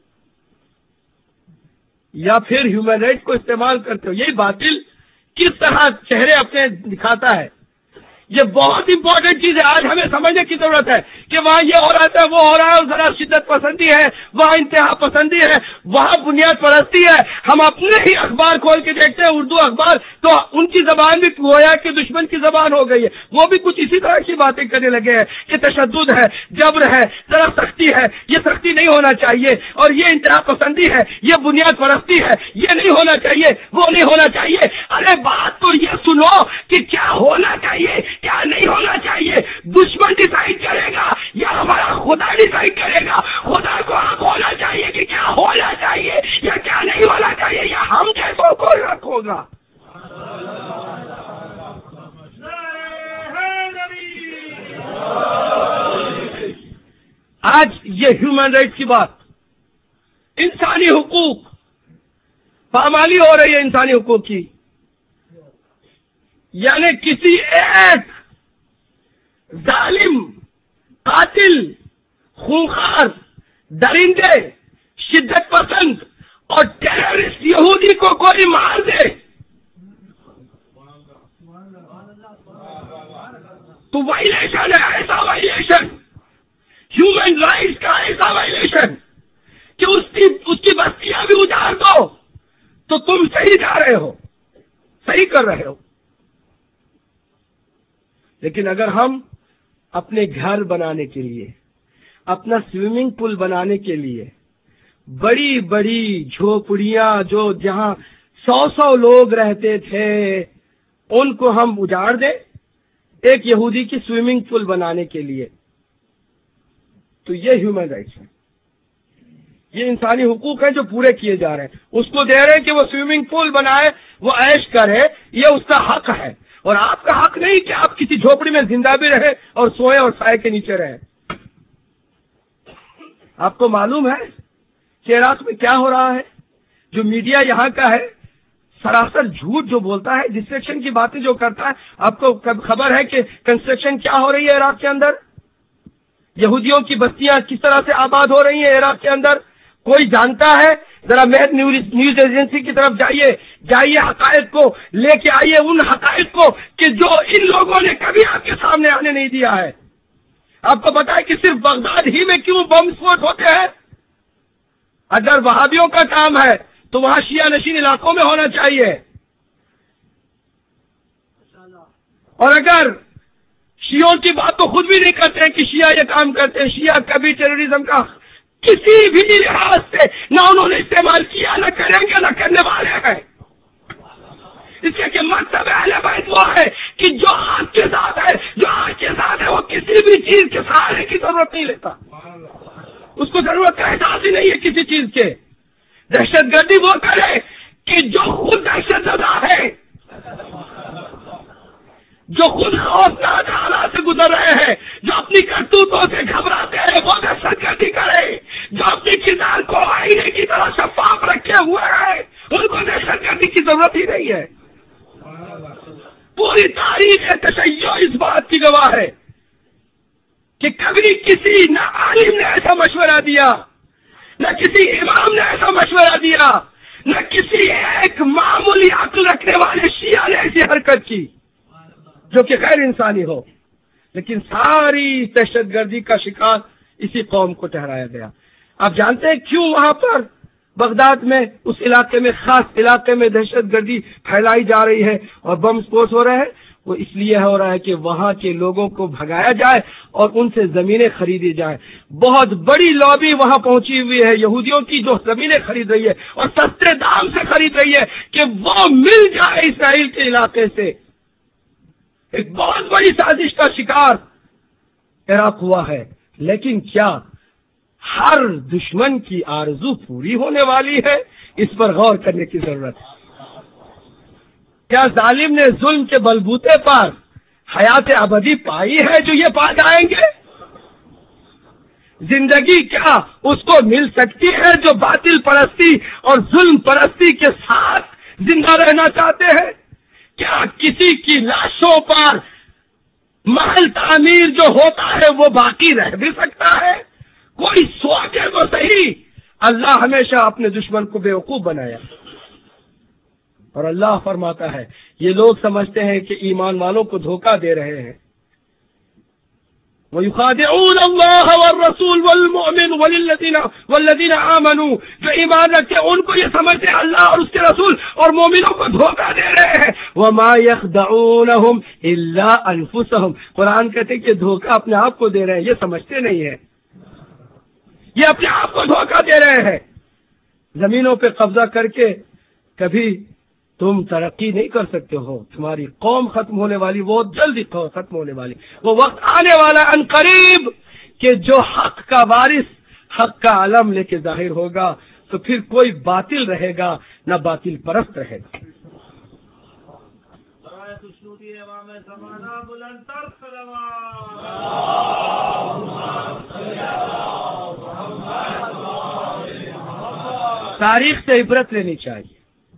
یا پھر ہیومن رائٹ کو استعمال کرتے ہو؟ یہی باطل کس طرح چہرے اپنے دکھاتا ہے. یہ بہت امپورٹنٹ چیز ہے. آج ہمیں سمجھنے کی ضرورت ہے کہ وہاں یہ ہو رہا ہے، وہ ہو رہا ہے، ذرا شدت پسندی ہے، وہاں انتہا پسندی ہے، وہاں بنیاد پرستی ہے. ہم اپنے ہی اخبار کھول کے دیکھتے ہیں، اردو اخبار، تو ان کی زبان بھی گویا کہ دشمن کی زبان ہو گئی ہے. وہ بھی کچھ اسی طرح کی باتیں کرنے لگے ہیں کہ تشدد ہے، جبر ہے، ذرا سختی ہے، یہ سختی نہیں ہونا چاہیے، اور یہ انتہا پسندی ہے، یہ بنیاد پرستی ہے، یہ نہیں ہونا چاہیے، وہ نہیں ہونا چاہیے. ارے بات تو یہ سنو کہ کیا ہونا چاہیے، کیا نہیں ہونا چاہیے. دشمن ڈیسائیڈ کرے گا یا ہمارا خدا ڈیسائیڈ کرے گا؟ خدا کو حق ہونا چاہیے کہ کیا ہونا چاہیے یا کیا نہیں ہونا چاہیے، یا ہم جیسوں کو حق ہوگا. آج یہ ہیومن رائٹ کی بات، انسانی حقوق پامالی ہو رہی ہے، انسانی حقوق کی. یعنی کسی ایک ظالم، قاتل، خونخوار، درندے، شدت پسند اور ٹیررسٹ یہودی کو کوئی مار دے تو وائلیشن ہے. ایسا وائلیشن، ہیومن رائٹس کا ایسا وائلیشن کہ اس کی بستیاں بھی اجاڑ دو تو تم صحیح جا رہے ہو، صحیح کر رہے ہو. لیکن اگر ہم اپنے گھر بنانے کے لیے، اپنا سوئمنگ پول بنانے کے لیے بڑی بڑی جھوپڑیاں جو جہاں 100 لوگ رہتے تھے ان کو ہم اجاڑ دیں ایک یہودی کی سوئمنگ پول بنانے کے لیے، تو یہ ہیومن رائٹس ہے. یہ انسانی حقوق ہیں جو پورے کیے جا رہے ہیں. اس کو دے رہے ہیں کہ وہ سوئمنگ پول بنائے، وہ عیش کرے، یہ اس کا حق ہے. اور آپ کا حق نہیں کہ آپ کسی جھوپڑی میں زندہ بھی رہے اور سوئے اور سائے کے نیچے رہے. آپ کو معلوم ہے کہ عراق میں کیا ہو رہا ہے؟ جو میڈیا یہاں کا ہے سراسر جھوٹ جو بولتا ہے، ڈسٹریکشن کی باتیں جو کرتا ہے. آپ کو خبر ہے کہ کنسٹرکشن کیا ہو رہی ہے عراق کے اندر؟ یہودیوں کی بستیاں کس طرح سے آباد ہو رہی ہیں عراق کے اندر؟ کوئی جانتا ہے؟ ذرا مہد نیوز ایجنسی کی طرف جائیے، حقائق کو لے کے آئیے، ان حقائق کو کہ جو ان لوگوں نے کبھی آپ کے سامنے آنے نہیں دیا ہے. آپ کو پتا ہے کہ صرف بغداد ہی میں کیوں بم وسفوٹ ہوتے ہیں؟ اگر وہابیوں کا کام ہے تو وہاں شیعہ نشین علاقوں میں ہونا چاہیے. اور اگر شیعوں کی بات تو خود بھی نہیں کرتے ہیں کہ شیعہ یہ کام کرتے ہیں. شیعہ کبھی ٹیررزم کا کسی بھی لحاظ سے نہ انہوں نے استعمال کیا، نہ کریں گے، نہ کرنے والے ہیں. اس کے مطلب اہل بیت وہ ہے کہ جو آپ کے ساتھ ہے، جو آپ کے ساتھ ہے، وہ کسی بھی چیز کے سہارے کی ضرورت نہیں لیتا. اس کو ضرورت کا احساس ہی نہیں ہے کسی چیز کے. دہشت گردی وہ کرے کہ جو خود دہشت زدہ ہے، جو خود خوفناک حالات سے گزر رہے ہیں، جو اپنی کرتوتوں سے گھبراتے ہیں، وہ دہشت گردی کرے. جو اپنی کردار کو آئینے کی طرح شفاف رکھے ہوئے ہیں، ان کو دہشت گردی کی ضرورت ہی نہیں ہے. پوری تاریخ تشیع اس بات کی گواہ ہے کہ کبھی کسی نہ عالم نے ایسا مشورہ دیا، نہ کسی امام نے ایسا مشورہ دیا، نہ کسی ایک معمولی عقل رکھنے والے شیعہ نے ایسی حرکت کی جو کہ غیر انسانی ہو. لیکن ساری دہشت گردی کا شکار اسی قوم کو ٹھہرایا گیا. آپ جانتے ہیں کیوں وہاں پر بغداد میں، اس علاقے میں، خاص علاقے میں دہشت گردی پھیلائی جا رہی ہے اور بم سپوٹ ہو رہے ہیں؟ وہ اس لیے ہو رہا ہے کہ وہاں کے لوگوں کو بھگایا جائے اور ان سے زمینیں خریدی جائیں. بہت بڑی لابی وہاں پہنچی ہوئی ہے یہودیوں کی، جو زمینیں خرید رہی ہے اور سستے دام سے خرید رہی ہے کہ وہ مل جائے اسرائیل کے علاقے سے. ایک بہت بڑی سازش کا شکار عراق ہوا ہے. لیکن کیا ہر دشمن کی آرزو پوری ہونے والی ہے؟ اس پر غور کرنے کی ضرورت ہے. کیا ظالم نے ظلم کے بلبوتے پر حیات ابدی پائی ہے جو یہ پا جائیں گے؟ زندگی کیا اس کو مل سکتی ہے جو باطل پرستی اور ظلم پرستی کے ساتھ زندہ رہنا چاہتے ہیں؟ کیا کسی کی لاشوں پر محل تعمیر جو ہوتا ہے وہ باقی رہ بھی سکتا ہے؟ کوئی سوچے تو صحیح. اللہ ہمیشہ اپنے دشمن کو بیوقوف بنایا. اور اللہ فرماتا ہے یہ لوگ سمجھتے ہیں کہ ایمان والوں کو دھوکہ دے رہے ہیں. وَيُخَادِعُونَ اللَّهَ وَالرَّسُولَ وَالْمُؤْمِنُ وَالَّذِينَ آمَنُوا، جو ایمان رکھتے ان کو یہ سمجھتے ہیں اللہ اور اس کے رسول اور مومنوں کو دھوکہ دے رہے ہیں. وَمَا يَخْدَعُونَهُمْ إِلَّا أَنفُسَهُمْ، قرآن کہتے ہیں کہ دھوکہ اپنے آپ کو دے رہے ہیں، یہ سمجھتے نہیں ہیں، یہ اپنے آپ کو دھوکہ دے رہے ہیں. زمینوں پہ قبضہ کر کے کبھی تم ترقی نہیں کر سکتے ہو. تمہاری قوم ختم ہونے والی، بہت جلدی ختم ہونے والی. وہ وقت آنے والا ان قریب کہ جو حق کا وارث حق کا علم لے کے ظاہر ہوگا تو پھر کوئی باطل رہے گا نہ باطل پرست رہے گا. تاریخ سے عبرت لینی چاہیے،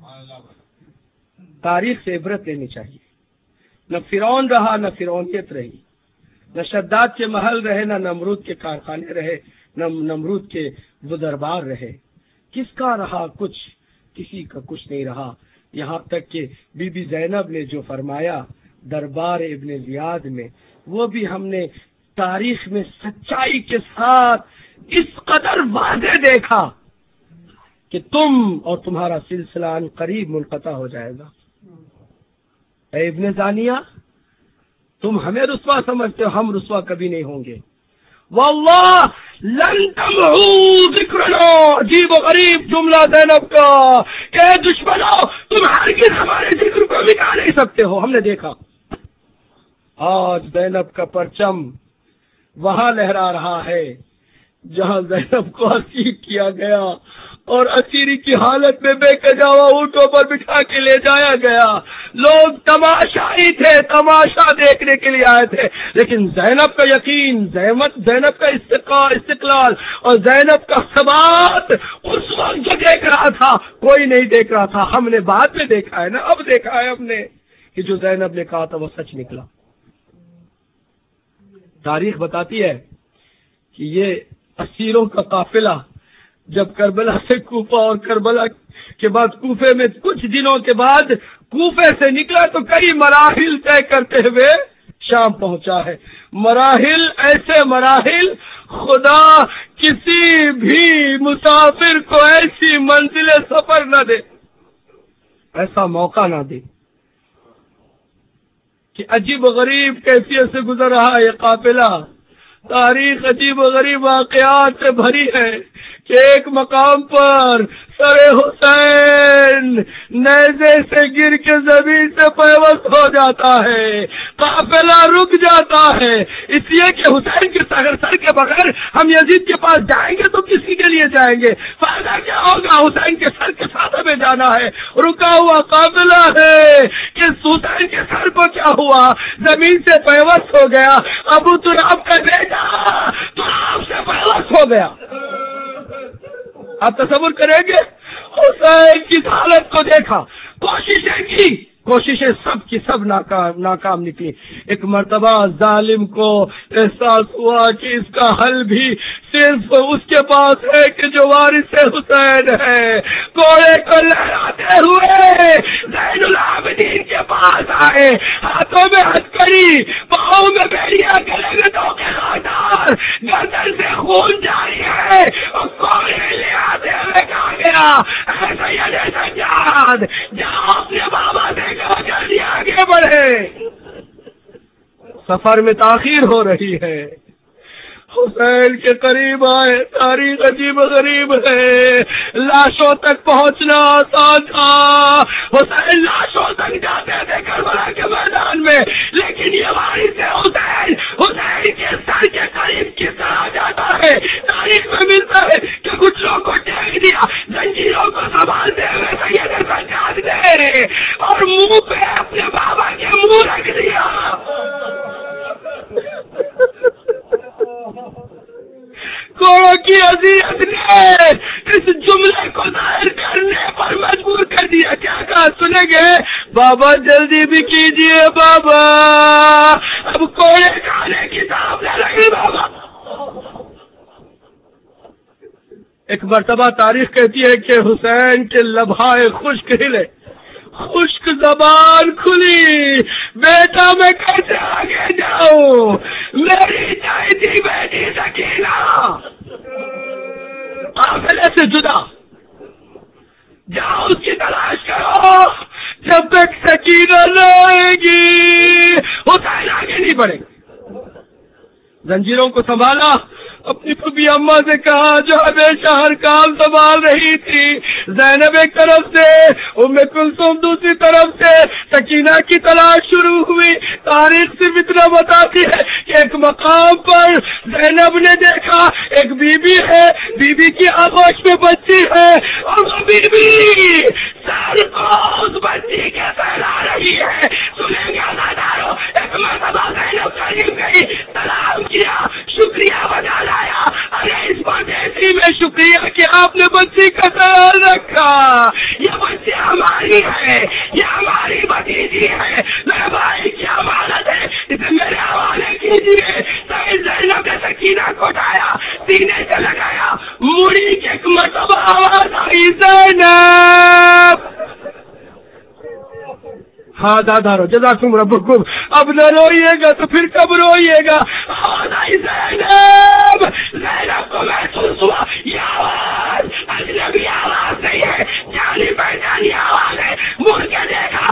تاریخ سے عبرت لینی چاہیے. نہ فرعون رہا نہ فرعونیت رہی، نہ شداد کے محل رہے نہ نمرود کے کارخانے رہے، نہ نمرود کے وہ دربار رہے. کس کا رہا کچھ؟ کسی کا کچھ نہیں رہا. یہاں تک کہ بی بی زینب نے جو فرمایا دربار ابن زیاد میں، وہ بھی ہم نے تاریخ میں سچائی کے ساتھ اس قدر واضح دیکھا کہ تم اور تمہارا سلسلہ ان قریب منقطع ہو جائے گا. اے ابن زانیہ، تم ہمیں رسوا سمجھتے ہو، ہم رسوا کبھی نہیں ہوں گے. واللہ لن تمحو ذکرنا، عجیب و غریب جملہ زینب کا کہ دشمنوں تم ہرگز ہمارے ذکر کو مٹا نہیں سکتے ہو. ہم نے دیکھا آج زینب کا پرچم وہاں لہرا رہا ہے جہاں زینب کو اسیر کیا گیا اور اسیری کی حالت میں بے کجاوا اونٹوں پر بٹھا کے لے جایا گیا. لوگ تماشائی تھے، تماشا دیکھنے کے لیے آئے تھے، لیکن زینب کا یقین، زینب کا استقلال اور زینب کا ثبات اس وقت جو دیکھ رہا تھا کوئی نہیں دیکھ رہا تھا. ہم نے بعد میں دیکھا ہے نا، اب دیکھا ہے ہم نے کہ جو زینب نے کہا تھا وہ سچ نکلا. تاریخ بتاتی ہے کہ یہ اسیروں کا قافلہ جب کربلا سے کوفہ اور کربلا کے بعد کوفے میں کچھ دنوں کے بعد کوفے سے نکلا تو کئی مراحل طے کرتے ہوئے شام پہنچا ہے. مراحل، ایسے مراحل خدا کسی بھی مسافر کو ایسی منزل سفر نہ دے، ایسا موقع نہ دے کہ عجیب و غریب کیفیت سے گزر رہا ہے یہ قافلہ. تاریخ عجیب و غریب واقعات سے بھری ہے کہ ایک مقام پر سر حسین نیزے سے گر کے زمین سے پیوست ہو جاتا ہے، قافلہ رک جاتا ہے، اس لیے کہ حسین کے سر کے بغیر ہم یزید کے پاس جائیں گے تو کسی کے لیے جائیں گے؟ فائدہ کیا ہوگا؟ حسین کے سر کے ساتھ ہمیں جانا ہے. رکا ہوا قافلہ ہے کہ حسین کے سر کو کیا ہوا؟ زمین سے پیوست ہو گیا. ابو تراب کا بیٹا تراب سے پیوست ہو گیا. آپ تصور کریں گے؟ حسین کی حالت کو دیکھا، کوششیں کی، کوششیں سب کی سب ناکام نکلی. ایک مرتبہ ظالم کو احساس ہوا کہ اس کا حل بھی صرف اس کے پاس ہے کہ جو وارث حسین ہے. گھوڑے کو لہراتے ہوئے زین العابدین کے پاس آئے، ہاتھوں میں ہتھکڑی، پاؤں میں بیڑیا، گلے میں دھوکے خاطر، گردن سے خون جاری ہے اور گھوڑے لے آتے ہوئے کہا گیا اے سید سجاد جاؤ اپنے بابا سے جلدی آگے بڑھے. سفر میں تاخیر ہو رہی ہے، حسین کے قریب آئے، تاریخ عجیب غریب ہے، لاشوں تک پہنچنا آسان تھا، حسین لاشوں تک جاتے تھے کربلا کے میدان میں، لیکن یہ وارث حسین حسین کے سر کے قریب کس طرح جاتا ہے؟ تاریخ میں ملتا ہے کہ کچھ لوگوں کو ٹھیک دیا، زنجیروں کو سنبھالتے ہوئے سید سجاد نے اور منہ پہ اپنے بابا کے منہ رکھ دیا۔ کوڑوں کی اذیت نے اس جملے کو ظاہر کرنے پر مجبور کر دیا۔ کیا کہا سنیں گے؟ بابا جلدی بھی کیجئے بابا، اب کوڑے کھانے کی طرف نہ لگی بابا۔ ایک مرتبہ تاریخ کہتی ہے کہ حسین کے لبھائے خشک ہلے، خشک زبان کھلی، بیٹا میں کیسے آگے جاؤں؟ میری چاہتی بیٹی سکینہ قافلے سے جدا، جاؤ اس کی تلاش کرو، جب تک سکینہ نہ آئے گی حسین آگے نہیں بڑھے گا۔ زنجیروں کو سنبھالا، اپنی پھوپھی اماں سے کہا جو ہمیشہ ہر کام سنبھال رہی تھی، زینب ایک طرف سے، ام کلثوم دوسری طرف سے، سکینہ کی تلاش شروع ہوئی۔ تاریخ سے اتنا بتاتی ہے کہ ایک مقام پر زینب نے دیکھا ایک بی بی ہے، بی بی کی آغوش میں بچی ہے، اور وہ بی بی سر کو اس بچی کے پھیلا رہی ہے۔ سنیں گے ازادارو، ایک مرتبہ زینب قریب گئی، سلام کیا، شکریہ بتا لایا، ارے اس پردیسی میں شکریہ کہ آپ نے بچی کا خیال رکھا، یہ بچی ہماری ہے، یہ ہماری بھتیجی ہے، میرے بھائی کی امانت ہے، اسے میرے حوالے کیجیے۔ سید زینب نے سکینہ کو اٹھایا، سینے سے لگایا، مڑی کے ایک مرتبہ آواز آئی، زینب۔ ہاں دادارو جزاکم ربکم، اب نہ روئیے گا تو پھر کب روئیے گا؟ آواز آئی زینب، زینب کو محسوس ہوا یہ آواز اجنبی آواز نہیں ہے، جانی پہچانی آواز ہے، مڑ کے دیکھا،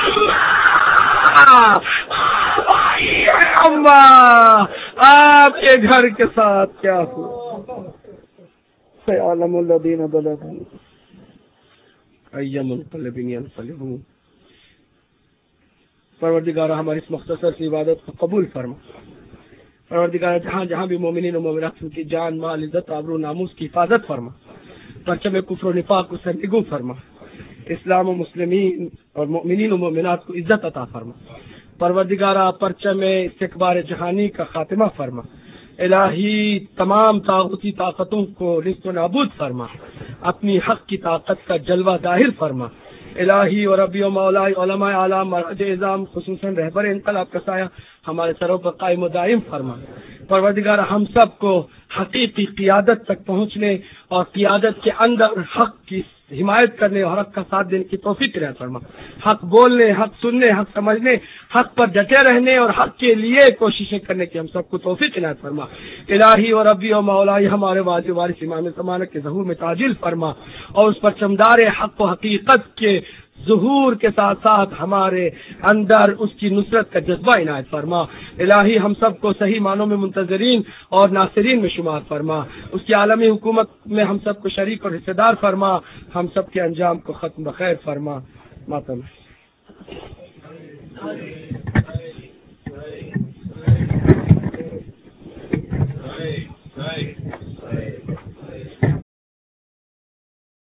اماں آپ آئی ہے، اماں آپ کے گھر کے ساتھ کیا ہوا؟ سيعلم الذين ظلموا أي منقلب ينقلبون۔ پروردگار ہماری اس مختصر سی عبادت کو قبول فرما۔ پروردگار جہاں جہاں بھی مومنین و مومنات کی جان مال عزت آبرو ناموس کی حفاظت فرما، پرچم کفر و نفاق کو سرنگو فرما، اسلام و مسلمین اور مومنین و مومنات کو عزت عطا فرما۔ پروردگار پرچم استکبار جہانی کا خاتمہ فرما، الہی تمام طاغوتی طاقتوں کو نیست و نابود فرما، اپنی حق کی طاقت کا جلوہ ظاہر فرما۔ الہی و ربی و مولائی علماء اعلام مرج اعظام خصوصاً رہبر انقلاب کا سایہ ہمارے سروں پر قائم و دائم فرما۔ پروردگار ہم سب کو حقیقی قیادت تک پہنچنے اور قیادت کے اندر حق کی حمایت کرنے اور حق کا ساتھ دینے کی توفیق عنایت فرما۔ حق بولنے، حق سننے، حق سمجھنے، حق پر ڈٹے رہنے اور حق کے لیے کوششیں کرنے کی ہم سب کو توفیق عنایت فرما۔ الہی و ربی و مولائی ہمارے واجب وارث امام زمانہ کے ظہور میں تعجیل فرما، اور اس پر چمدار حق و حقیقت کے ظہور کے ساتھ ساتھ ہمارے اندر اس کی نصرت کا جذبہ عنایت فرما۔ الہی ہم سب کو صحیح معنوں میں منتظرین اور ناصرین میں شمار فرما، اس کی عالمی حکومت میں ہم سب کو شریک اور حصہ دار فرما، ہم سب کے انجام کو ختم بخیر فرما۔ ماتم